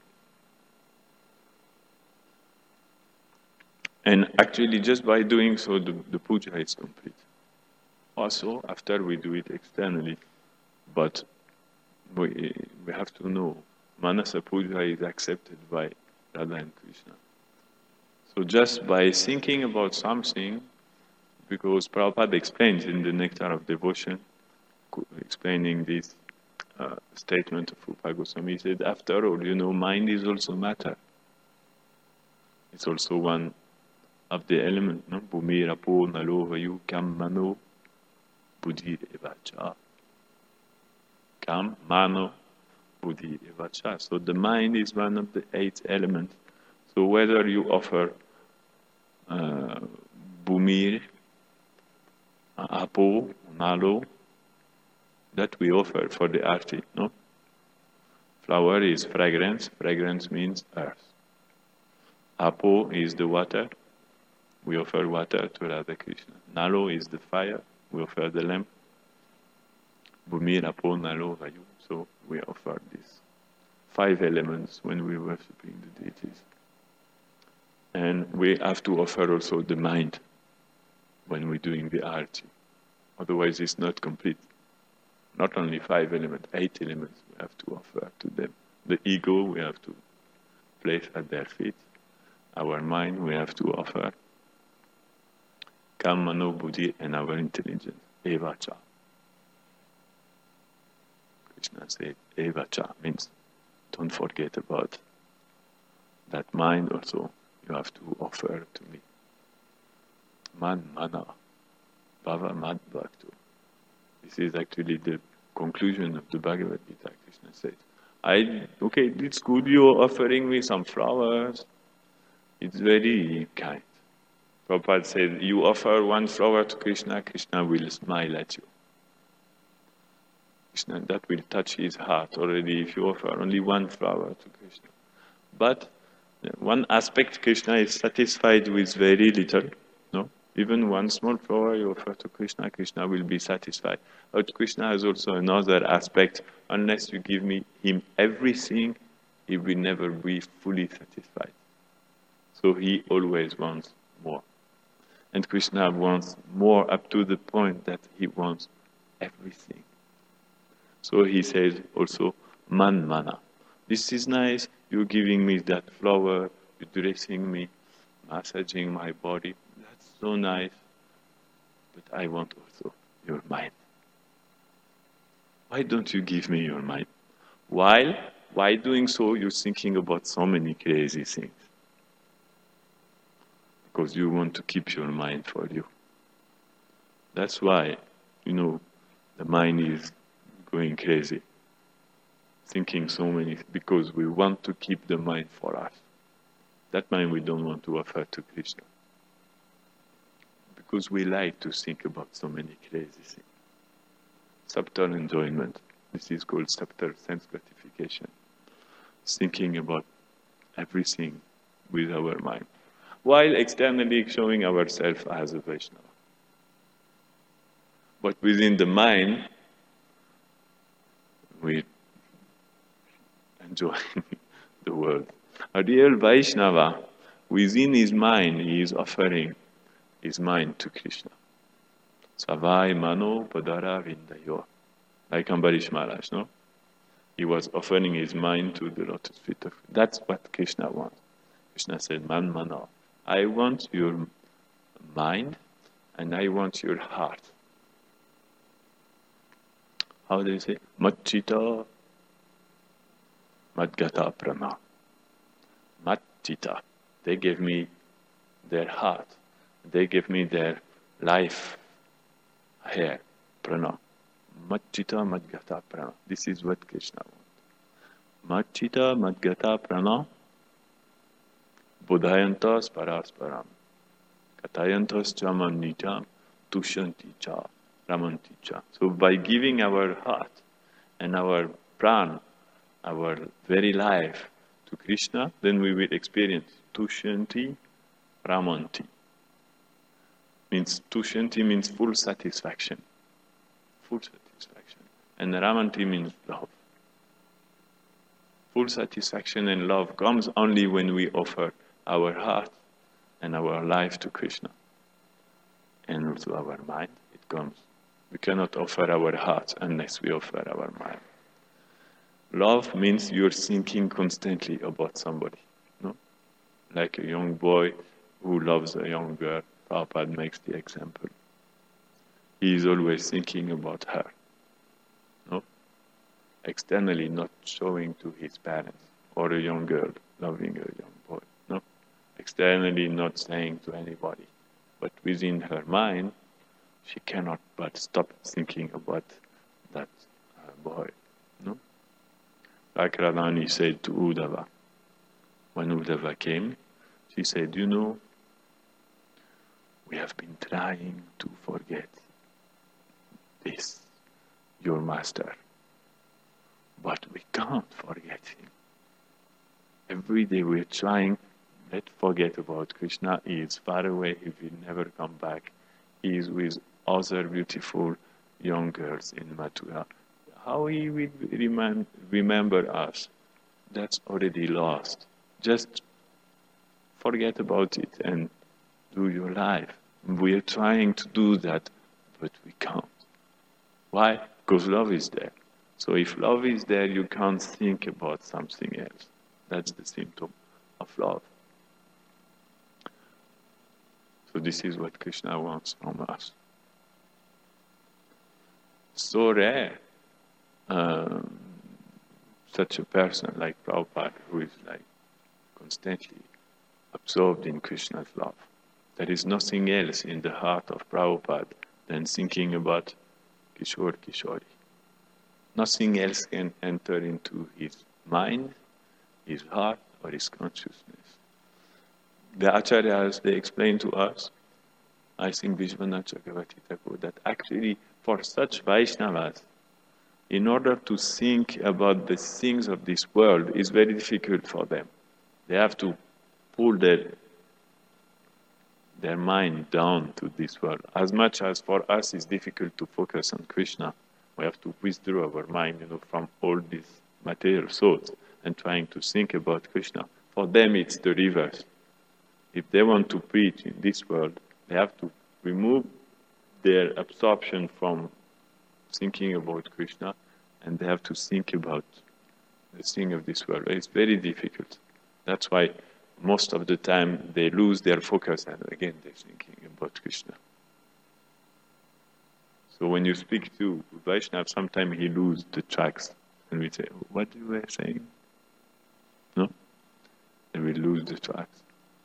And actually, just by doing so, the, the puja is complete. Also, after we do it externally, but we, we have to know, Manasa Puja is accepted by Radha and Krishna. So just by thinking about something, because Prabhupada explains in the Nectar of Devotion, explaining this uh, statement of Rupa Goswami, he said, after all, you know, mind is also matter. It's also one of the elements, no? Bhumi, Rapo, Nalo, Vayu, Kam, Mano, Buddhi, Evacha. Kam, Mano, Buddhi, Evacha. So the mind is one of the eight elements. So whether you offer uh, Bhumi, Apo, Nalo, that we offer for the arti, no? Flower is fragrance, fragrance means earth. Apo is the water, we offer water to Radha Krishna. Nalo is the fire, we offer the lamp. Bhumi, Apo, Nalo, Vayu. So we offer these five elements when we are worshipping the deities. And we have to offer also the mind when we're doing the arti. Otherwise it's not complete. Not only five elements, eight elements we have to offer to them. The ego we have to place at their feet. Our mind we have to offer. Kam, Mano, Buddhi, and our intelligence. Evacha. Krishna said, Evacha means don't forget about that mind also you have to offer to me. Man, Mana, Bhava, Mad, Bhaktu. This is actually the conclusion of the Bhagavad Gita. Krishna says, I, okay, it's good you're offering me some flowers. It's very kind. Prabhupada said, you offer one flower to Krishna, Krishna will smile at you. Krishna, that will touch his heart already if you offer only one flower to Krishna. But one aspect, Krishna is satisfied with very little. No? Even one small flower you offer to Krishna, Krishna will be satisfied. But Krishna has also another aspect. Unless you give me him everything, he will never be fully satisfied. So he always wants more. And Krishna wants more up to the point that he wants everything. So he says also, Man Mana. This is nice, you're giving me that flower, you're dressing me, massaging my body. That's so nice. But I want also your mind. Why don't you give me your mind? While, while doing so, you're thinking about so many crazy things. Because you want to keep your mind for you. That's why, you know, the mind is going crazy. Thinking so many, because we want to keep the mind for us. That mind we don't want to offer to Krishna. Because we like to think about so many crazy things. Subtle enjoyment. This is called subtle sense gratification. Thinking about everything with our mind. While externally showing ourselves as a Vaishnava. But within the mind, we enjoy the world. A real Vaishnava, within his mind, he is offering his mind to Krishna. Savai Mano Padara Vindayo. Like Ambarish Maharaj, no? He was offering his mind to the lotus feet of Krishna. That's what Krishna wants. Krishna said, Man Mana, I want your mind and I want your heart. How do you say? Matchita Madgata Prana. Matchita. They gave me their heart. They gave me their life here. Prana. Matchita Madgata Prana. This is what Krishna wants. Matchita Madgata Prana. Bodhayantas Parasparam. Katayantas Chamam Nitam. Tushanti Cha. Ramanti Cha. So by giving our heart and our pran, our very life to Krishna, then we will experience Tushanti Ramanti. Means Tushanti means full satisfaction. Full satisfaction. And Ramanti means love. Full satisfaction and love comes only when we offer our heart and our life to Krishna. And also our mind, it comes. We cannot offer our heart unless we offer our mind. Love means you're thinking constantly about somebody. No? Like a young boy who loves a young girl. Prabhupada makes the example. He is always thinking about her. No? Externally not showing to his parents, or a young girl loving a young boy. No? Externally not saying to anybody. But within her mind, she cannot but stop thinking about that uh, boy. No? Like Radhani said to Uddhava, when Uddhava came, she said, you know, we have been trying to forget this, your master, but we can't forget him. Every day we're trying, let's forget about Krishna. He is far away, he will never come back. He is with other beautiful young girls in Mathura. How he will remind, remember us? That's already lost. Just forget about it and do your life. We are trying to do that, but we can't. Why? Because love is there. So if love is there, you can't think about something else. That's the symptom of love. So this is what Krishna wants from us. So rare, um, such a person like Prabhupada, who is like constantly absorbed in Krishna's love. There is nothing else in the heart of Prabhupada than thinking about Kishore Kishori. Nothing else can enter into his mind, his heart, or his consciousness. The Acharyas, they explain to us, I think Vishwanath Chakravarti Thakur, that actually for such Vaishnavas, in order to think about the things of this world is very difficult for them. They have to pull their, their mind down to this world. As much as for us it's difficult to focus on Krishna, we have to withdraw our mind, you know, from all these material thoughts and trying to think about Krishna. For them it's the reverse. If they want to preach in this world, they have to remove their absorption from thinking about Krishna, and they have to think about the thing of this world. It's very difficult. That's why most of the time they lose their focus, and again they're thinking about Krishna. So when you speak to Vaishnava, sometimes he loses the tracks, and we say, what you were saying? No? And we lose the tracks.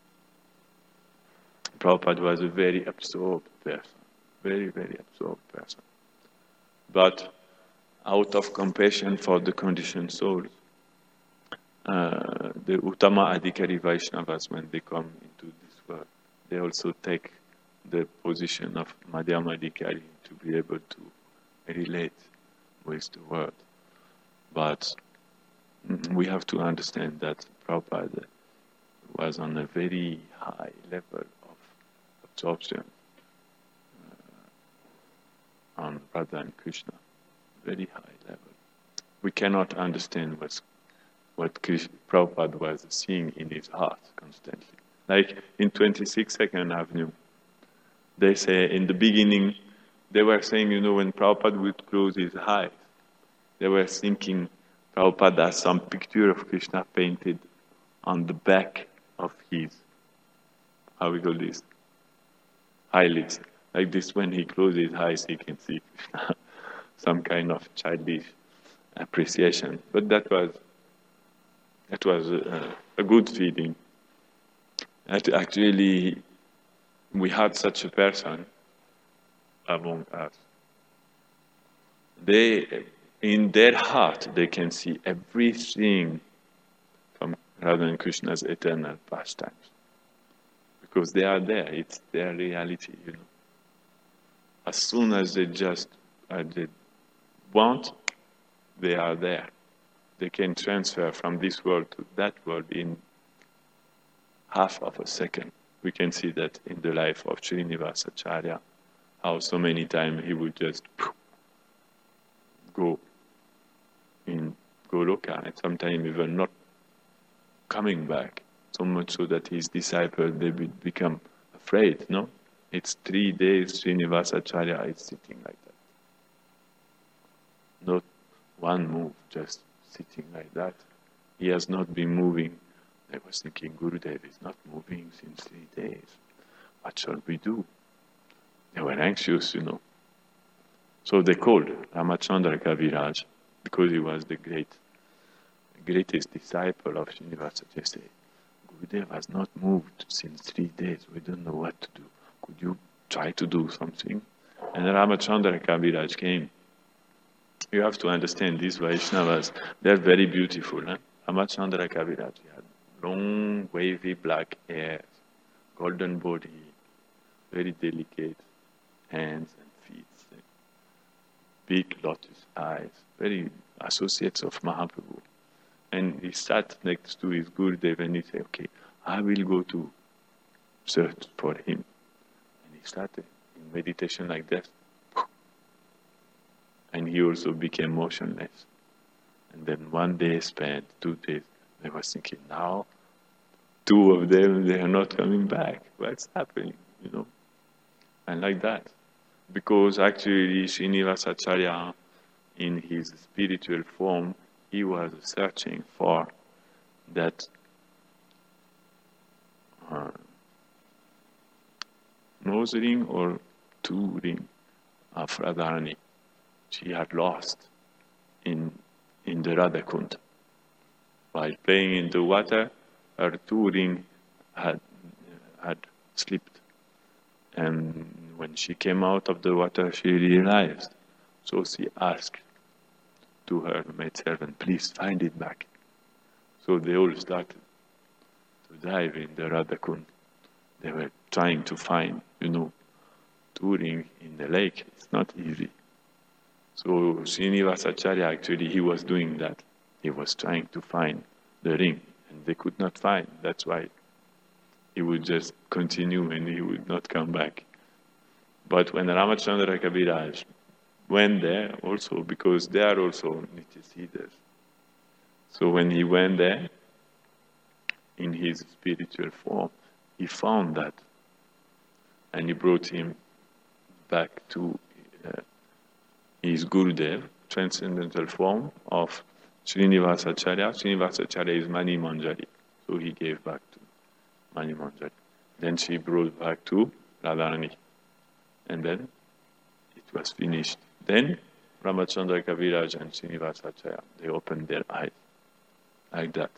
Prabhupada was a very absorbed person, very, very absorbed person. But out of compassion for the conditioned souls, uh, the Uttama Adhikari Vaishnavas, when they come into this world, they also take the position of Madhyama Adhikari to be able to relate with the world. But we have to understand that Prabhupada was on a very high level absorption uh, on Radha and Krishna, very high level. We cannot understand what's, what Krishna, Prabhupada was seeing in his heart constantly. Like in twenty-six Second Avenue, they say in the beginning, they were saying, you know, when Prabhupada would close his eyes, they were thinking Prabhupada has some picture of Krishna painted on the back of his, how we call this, eyelids. Like this, when he closes his eyes, he can see some kind of childish appreciation. But that was that was a, a good feeling. That actually, we had such a person among us. They, in their heart, they can see everything from Radha and Krishna's eternal pastimes. Because they are there, it's their reality, you know. As soon as they just uh, they want, they are there. They can transfer from this world to that world in half of a second. We can see that in the life of Srinivasacharya, how so many times he would just go in Goloka, and sometimes even not coming back, so much so that his disciples, they would become afraid, no? It's three days Srinivasacharya is sitting like that. Not one move, just sitting like that. He has not been moving. I was thinking, Gurudev is not moving since three days. What shall we do? They were anxious, you know. So they called Ramachandra Kaviraj, because he was the great, greatest disciple of Srinivasa. They say, Gurudev has not moved since three days. We don't know what to do. Could you try to do something? And Ramachandra Kaviraj came. You have to understand, these Vaishnavas, they're very beautiful. Huh? Ramachandra Kaviraj, he had long, wavy black hair, golden body, very delicate hands and feet, big lotus eyes, very associates of Mahaprabhu. And he sat next to his Gurudev and he said, okay, I will go to search for him. And he started in meditation like that. And he also became motionless. And then one day spent, two days, I was thinking, now two of them, they are not coming back. What's happening, you know? And like that. Because actually Srinivasacharya, in his spiritual form, he was searching for that uh, nose ring or two ring of Radharani. She had lost in in the Radhakund. While playing in the water, her two ring had had slipped. And when she came out of the water, she realized. So she asked to her maidservant, please find it back. So they all started to dive in the Radhakund. They were trying to find, you know, two rings in the lake. It's not easy. So Srinivasacharya, actually, he was doing that. He was trying to find the ring, and they could not find. That's why he would just continue and he would not come back. But when Ramachandra Kaviraj went there also, because they are also Nityasiddhas. So when he went there, in his spiritual form, he found that. And he brought him back to uh, his Gurudev, transcendental form of Srinivasacharya. Srinivasacharya is Mani Manjari. So he gave back to Mani Manjari. Then she brought back to Radharani. And then it was finished. Then Ramachandra Kaviraj and Srinivasacharya, they opened their eyes like that.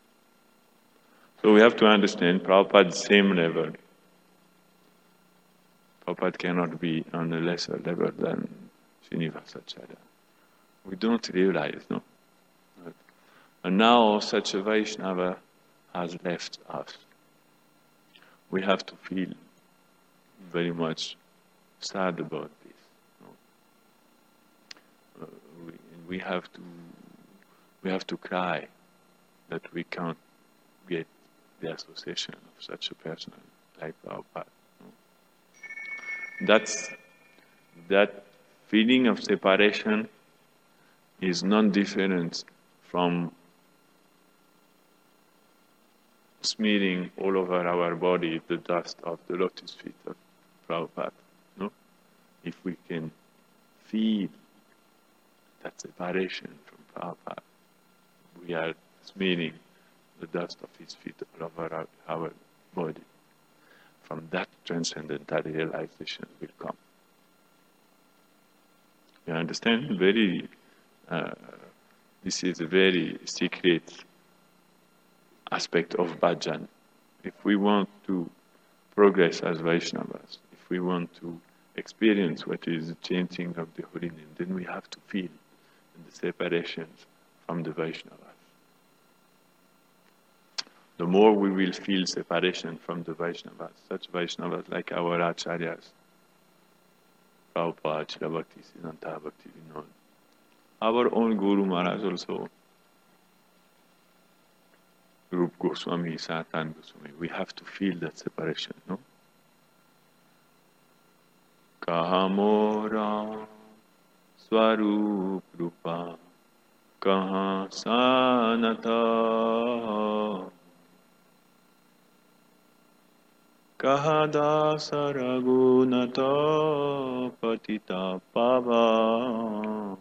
So we have to understand Prabhupada's same level. Prabhupada cannot be on a lesser level than Srinivasacharya. We don't realize, no? And now such a Vaishnava has left us. We have to feel very much sad about this. No? Uh, we, we have to we have to cry that we can't get the association of such a person like Prabhupada. No? That's that feeling of separation is non-different from smearing all over our body the dust of the lotus feet of Prabhupada. No? If we can feel that separation from Prabhupada, we are smearing the dust of his feet all over our, our body. From that transcendental realization will come. You understand? Very, uh, this is a very secret aspect of bhajan. If we want to progress as Vaishnavas, if we want to experience what is the chanting of the holy name, then we have to feel the separations from the Vaishnavas. The more we will feel separation from the Vaishnavas, such Vaishnavas like our Acharyas, Prabhupada, Srila Bhakti Siddhanta Bhakti Vinod, our own Guru Maharaj also, Rupa Goswami, Sanatana Goswami, we have to feel that separation, no? Kaha mora swarup rupa, kaha sanata, kaha dasa raghunata patita pava,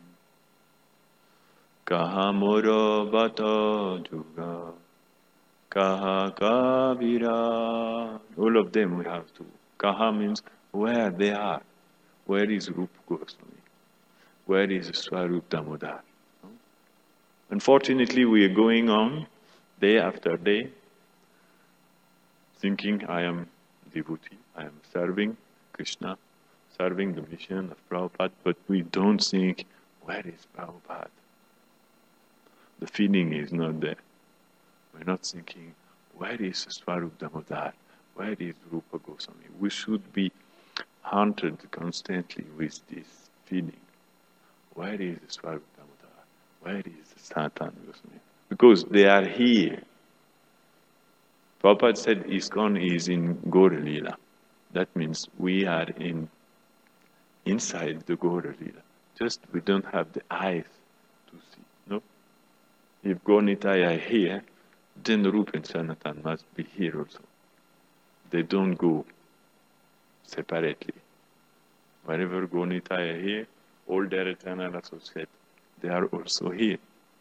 kaha mora bata juga, kaha kavira. All of them we have to. Kaha means where they are. Where is Rupa Goswami? Where is Swarup Damodar? Unfortunately, we are going on day after day thinking I am devotee, I am serving Krishna, serving the mission of Prabhupada, but we don't think, where is Prabhupada? The feeling is not there. We're not thinking, where is Swarup Damodar? Where is Rupa Goswami? We should be haunted constantly with this feeling. Where is Swarup Damodar? Where is Sanatana Goswami? Because they are here. Prabhupada said ISKCON is in Gaura Lila. That means we are in inside the Gaura Lila. Just we don't have the eyes to see. No? If Gaura are here, then Rupa and Sanatana must be here also. They don't go separately. Wherever Gaura are here, all their eternal associates, they are also here.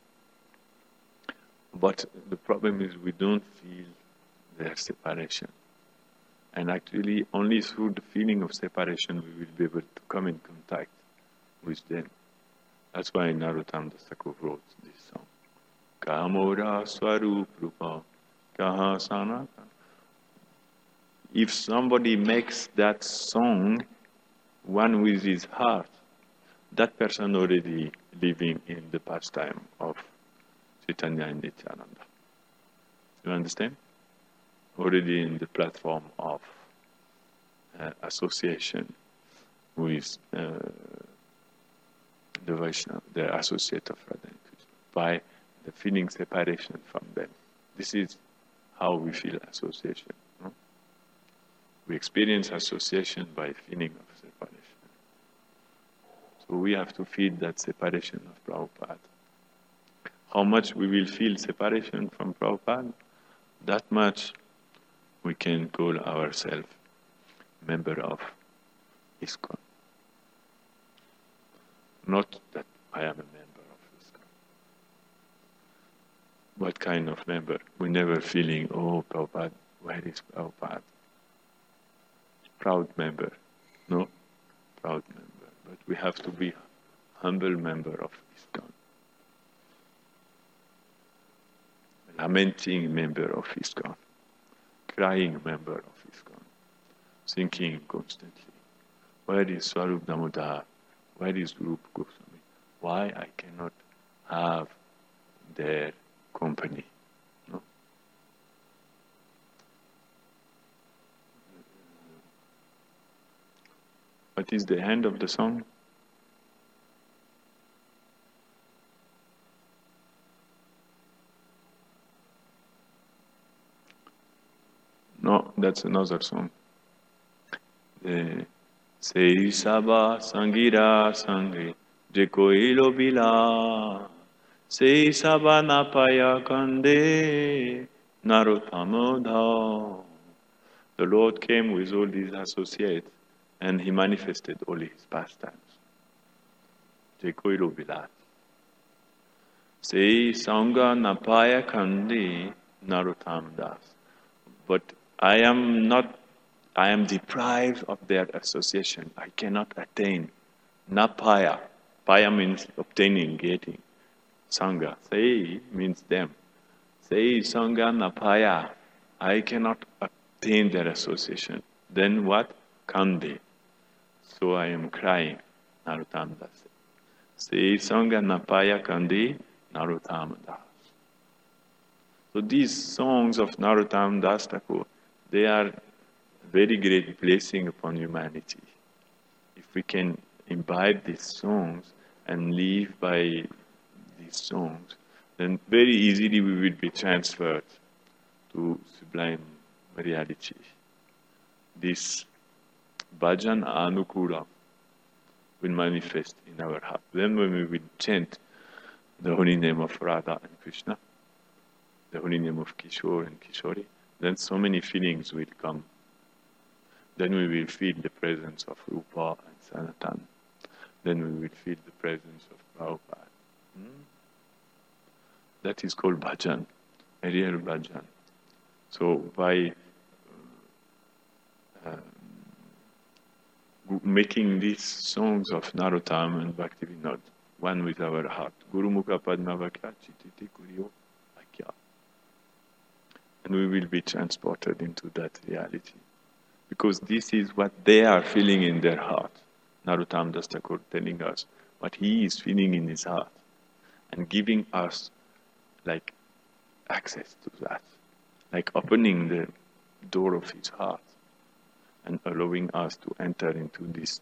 But the problem is we don't feel their separation. And actually, only through the feeling of separation we will be able to come in contact with them. That's why Narottam Das Thakur wrote this song. Kamora Swarup Rupa Kaha Sanatana. If somebody makes that song one with his heart, that person already living in the pastime of Chaitanya and Nityananda. You understand? Already in the platform of uh, association with uh, the Vaishnava, the associate of Radha and Krishna, by the feeling separation from them. This is how we feel association. No? We experience association by feeling of separation. So we have to feel that separation of Prabhupada. How much we will feel separation from Prabhupada, that much we can call ourselves member of ISKCON. Not that I am a member of ISKCON. What kind of member? We never feeling, oh Prabhupada, where is Prabhupada? Proud member. No? Proud member. But we have to be humble member of ISKCON. Lamenting member of ISKCON. Crying member of ISKCON. Thinking constantly, where is Swarup Damodar? Where is Rupa Goswami? Why I cannot have their company? No? What is the end of the song? No, that's another song. The Sei Saba Sangira Sangre Je Koilo Bila Sei Saba Napaya Kande Narottamodha. The Lord came with all these associates and he manifested all his pastimes. Je Koilo Bila. Say Sangha Napaya Kandi Narottam Das. But I am not, I am deprived of their association. I cannot attain. Napaya. Paya means obtaining, getting. Sangha. Say means them. Say Sangha Napaya. I cannot attain their association. Then what? Kandi. So I am crying. Narottam Das. Say Sangha Napaya Kandi Narottam Das. So these songs of Narottam Das Thakur, they are very great blessing upon humanity. If we can imbibe these songs and live by these songs, then very easily we will be transferred to sublime reality. This bhajan anukula will manifest in our heart. Then when we will chant the holy name of Radha and Krishna, the holy name of Kishore and Kishori, then so many feelings will come. Then we will feel the presence of Rupa and Sanatan. Then we will feel the presence of Prabhupada. Hmm? That is called bhajan, a real bhajan. So by uh, making these songs of Narottam and Bhaktivinoda one with our heart, Guru Mukha Padma Vakya Chititi Kuriyo Akya, and we will be transported into that reality. Because this is what they are feeling in their heart. Narottam Das Thakur telling us what he is feeling in his heart and giving us like access to that, like opening the door of his heart and allowing us to enter into this,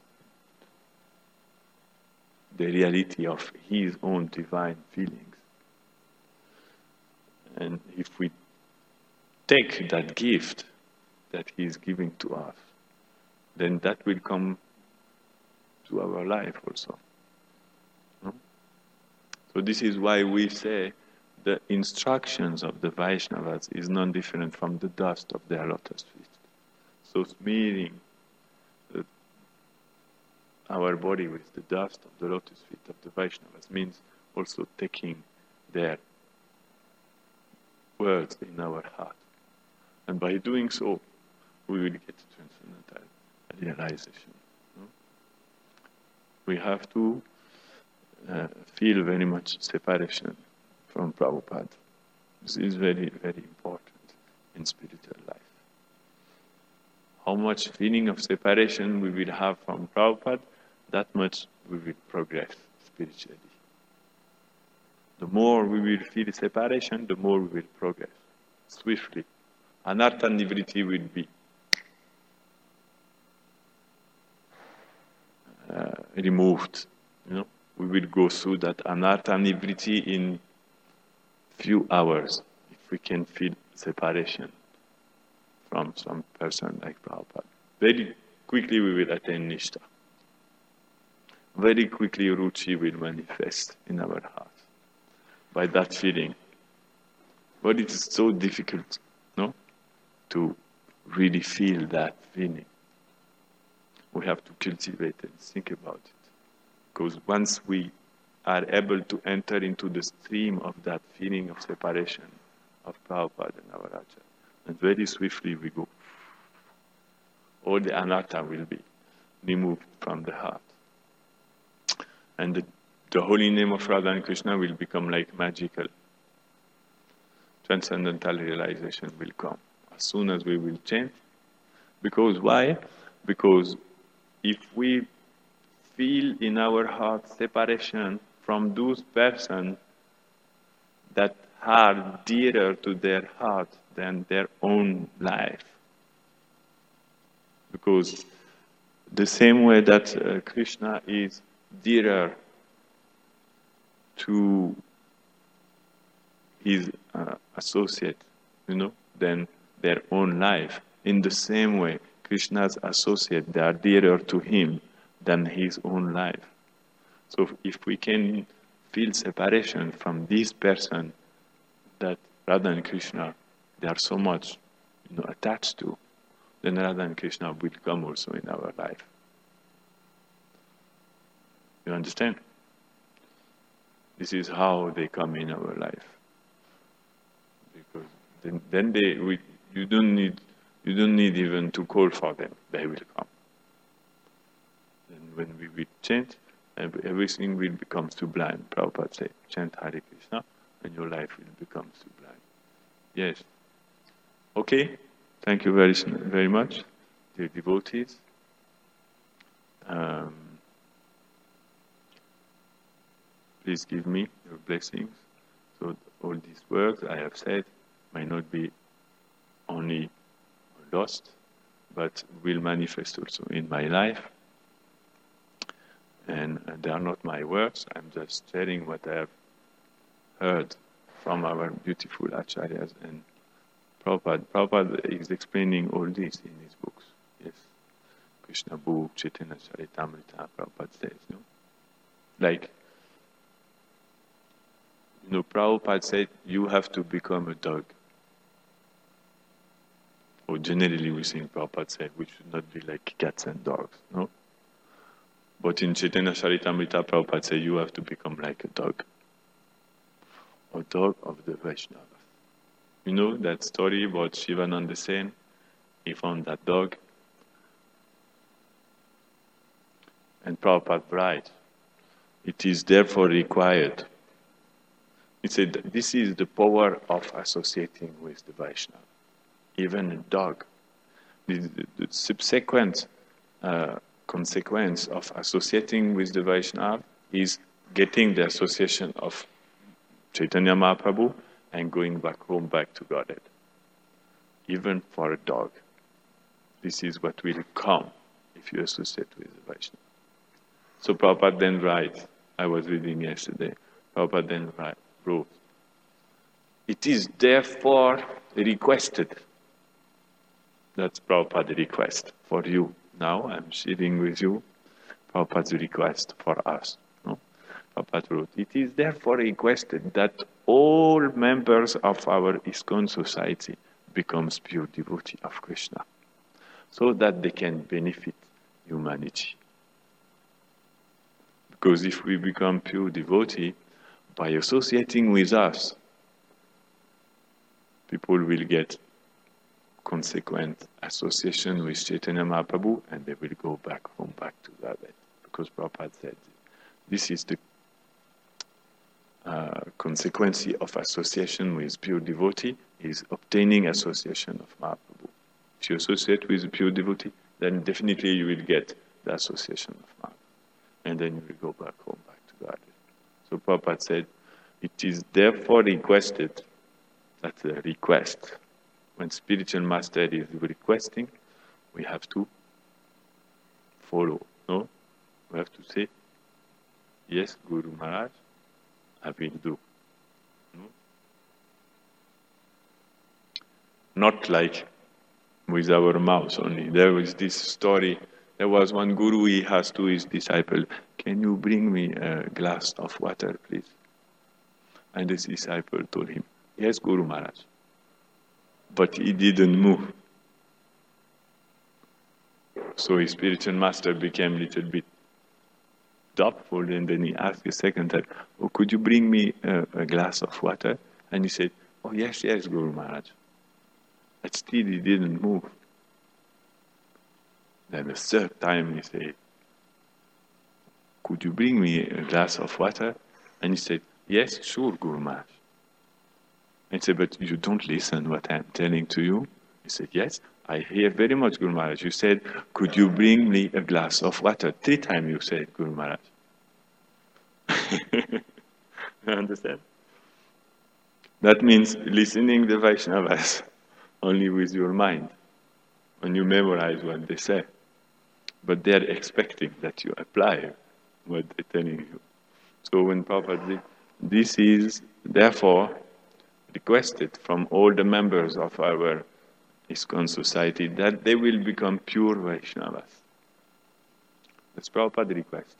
the reality of his own divine feelings. And if we take that gift that he is giving to us, then that will come to our life also. No? So this is why we say the instructions of the Vaishnavas is non-different from the dust of their lotus feet. So smearing the, our body with the dust of the lotus feet of the Vaishnavas means also taking their words in our heart. And by doing so, we will get transcendental realization. No? We have to uh, feel very much separation from Prabhupada. This is very, very important in spiritual life. How much feeling of separation we will have from Prabhupada, that much we will progress spiritually. The more we will feel separation, the more we will progress swiftly. Anartha nivritti will be uh, removed. You know, we will go through that anartha nivritti in few hours if we can feel separation from some person like Prabhupada. Very quickly we will attain Nishtha. Very quickly Ruchi will manifest in our heart by that feeling. But it is so difficult, no, to really feel that feeling. We have to cultivate and think about it. Because once we are able to enter into the stream of that feeling of separation of Prabhupada and our Acharya, and very swiftly we go. All the anatta will be removed from the heart. And the, the holy name of Radha and Krishna will become like magical. Transcendental realization will come as soon as we will chant. Because why? Because if we feel in our heart separation from those persons that are dearer to their heart than their own life. Because the same way that uh, Krishna is dearer to his uh, associate, you know, than their own life. In the same way, Krishna's associate, they are dearer to him than his own life. So if we can feel separation from this person that Radha and Krishna, they are so much, you know, attached to, then Radha and Krishna will come also in our life. You understand? This is how they come in our life. Because then, then they, we, you don't need, you don't need even to call for them. They will come. And when we will chant, everything will become sublime. Prabhupada said, chant Hare Krishna, and your life will become sublime. Yes. Okay. Thank you very, very much, dear devotees. Um, please give me your blessings. So all these words I have said may not be only lost, but will manifest also in my life. And, and they are not my words, I'm just sharing what I have heard from our beautiful acharyas. And Prabhupada, Prabhupada is explaining all this in his books. Yes, Krishna book, Chaitanya Charitamrita, Prabhupada says, no? Like, you know, Prabhupada said, you have to become a dog. Or generally we think Prabhupada said, we should not be like cats and dogs, no? But in Chaitanya Charitamrita, Prabhupada said, you have to become like a dog. A dog of the Vaishnavas. You know that story about Shivananda Sen? He found that dog. And Prabhupada writes, it is therefore required. He said, this is the power of associating with the Vaishnava. Even a dog. The, the, the subsequent uh, consequence of associating with the Vaishnava is getting the association of Chaitanya Mahaprabhu and going back home, back to Godhead. Even for a dog. This is what will come if you associate with the Vaishnava. So Prabhupada then writes, I was reading yesterday, Prabhupada then write, wrote, it is therefore requested. That's Prabhupada's request for you. Now I'm sharing with you Prabhupada's request for us. No? Prabhupada wrote, it is therefore requested that all members of our ISKCON society becomes pure devotee of Krishna, so that they can benefit humanity. Because if we become pure devotee, by associating with us, people will get consequent association with Chaitanya Mahaprabhu, and they will go back home, back to Godhead. Because Prabhupada said, this is the uh, consequence of association with pure devotee, is obtaining association of Mahaprabhu. If you associate with a pure devotee, then definitely you will get the association of Mahaprabhu. And then you will go back home, back to Godhead. So Prabhupada said, it is therefore requested, that's a request. When spiritual master is requesting, we have to follow, no? We have to say, yes, Guru Maharaj, I will do. No? Not like with our mouth only. There was this story, there was one guru, he asked to his disciple, can you bring me a glass of water, please? And this disciple told him, yes, Guru Maharaj. But he didn't move. So his spiritual master became a little bit doubtful, and then he asked a second time, oh, could you bring me a, a glass of water? And he said, oh, yes, yes, Guru Maharaj. But still he didn't move. Then the third time he said, could you bring me a glass of water? And he said, yes, sure, Guru Maharaj. And he said, but you don't listen what I'm telling to you? He said, yes, I hear very much, Guru Maharaj. You said, could you bring me a glass of water? Three times you said, Guru Maharaj. You understand? That means listening the Vaishnavas only with your mind, when you memorize what they say. But they are expecting that you apply what they're telling you. So when Prabhupada did, this is therefore requested from all the members of our ISKCON society that they will become pure Vaishnavas. That's Prabhupada's request.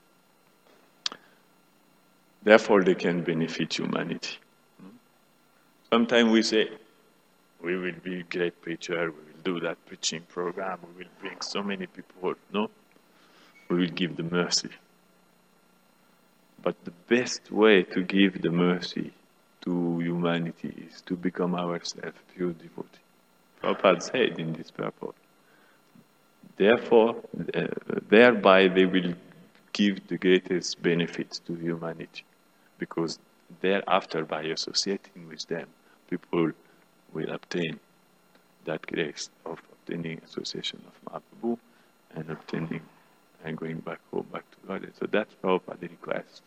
Therefore they can benefit humanity. Sometimes we say, we will be a great preacher, we will do that preaching program, we will bring so many people. No, we will give the mercy. But the best way to give the mercy to humanity is to become ourselves pure devotee. Prabhupada said in this purport. Therefore, uh, thereby they will give the greatest benefits to humanity, because thereafter, by associating with them, people will obtain that grace of obtaining association of Mahaprabhu and obtaining and going back home, back to God. And so that's Prabhupada's request.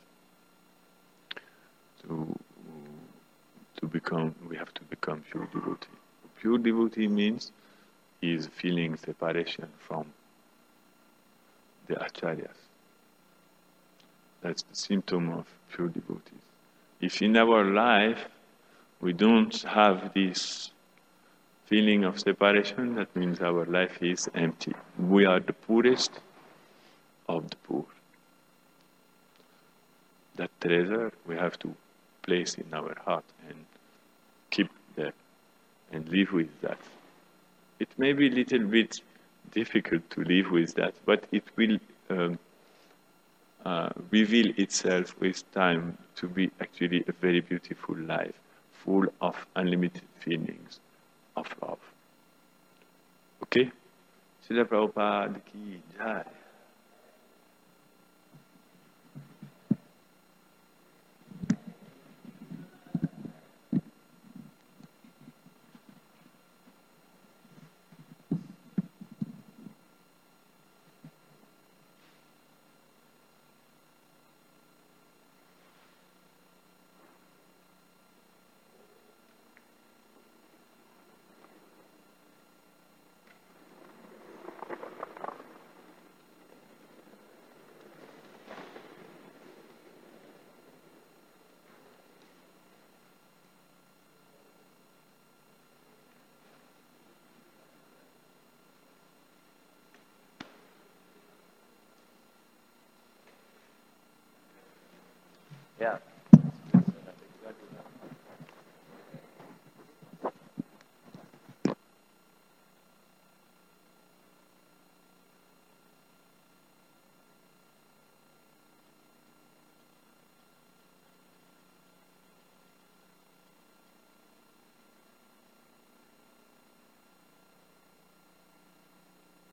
To, to become, we have to become pure devotee. Pure devotee means is feeling separation from the acharyas. That's the symptom of pure devotees. If in our life we don't have this feeling of separation, that means our life is empty. We are the poorest of the poor. That treasure we have to place in our heart and keep there and live with that. It may be a little bit difficult to live with that, but it will um, uh, reveal itself with time to be actually a very beautiful life, full of unlimited feelings of love. Okay? Srila Prabhupada ki jai. Yeah.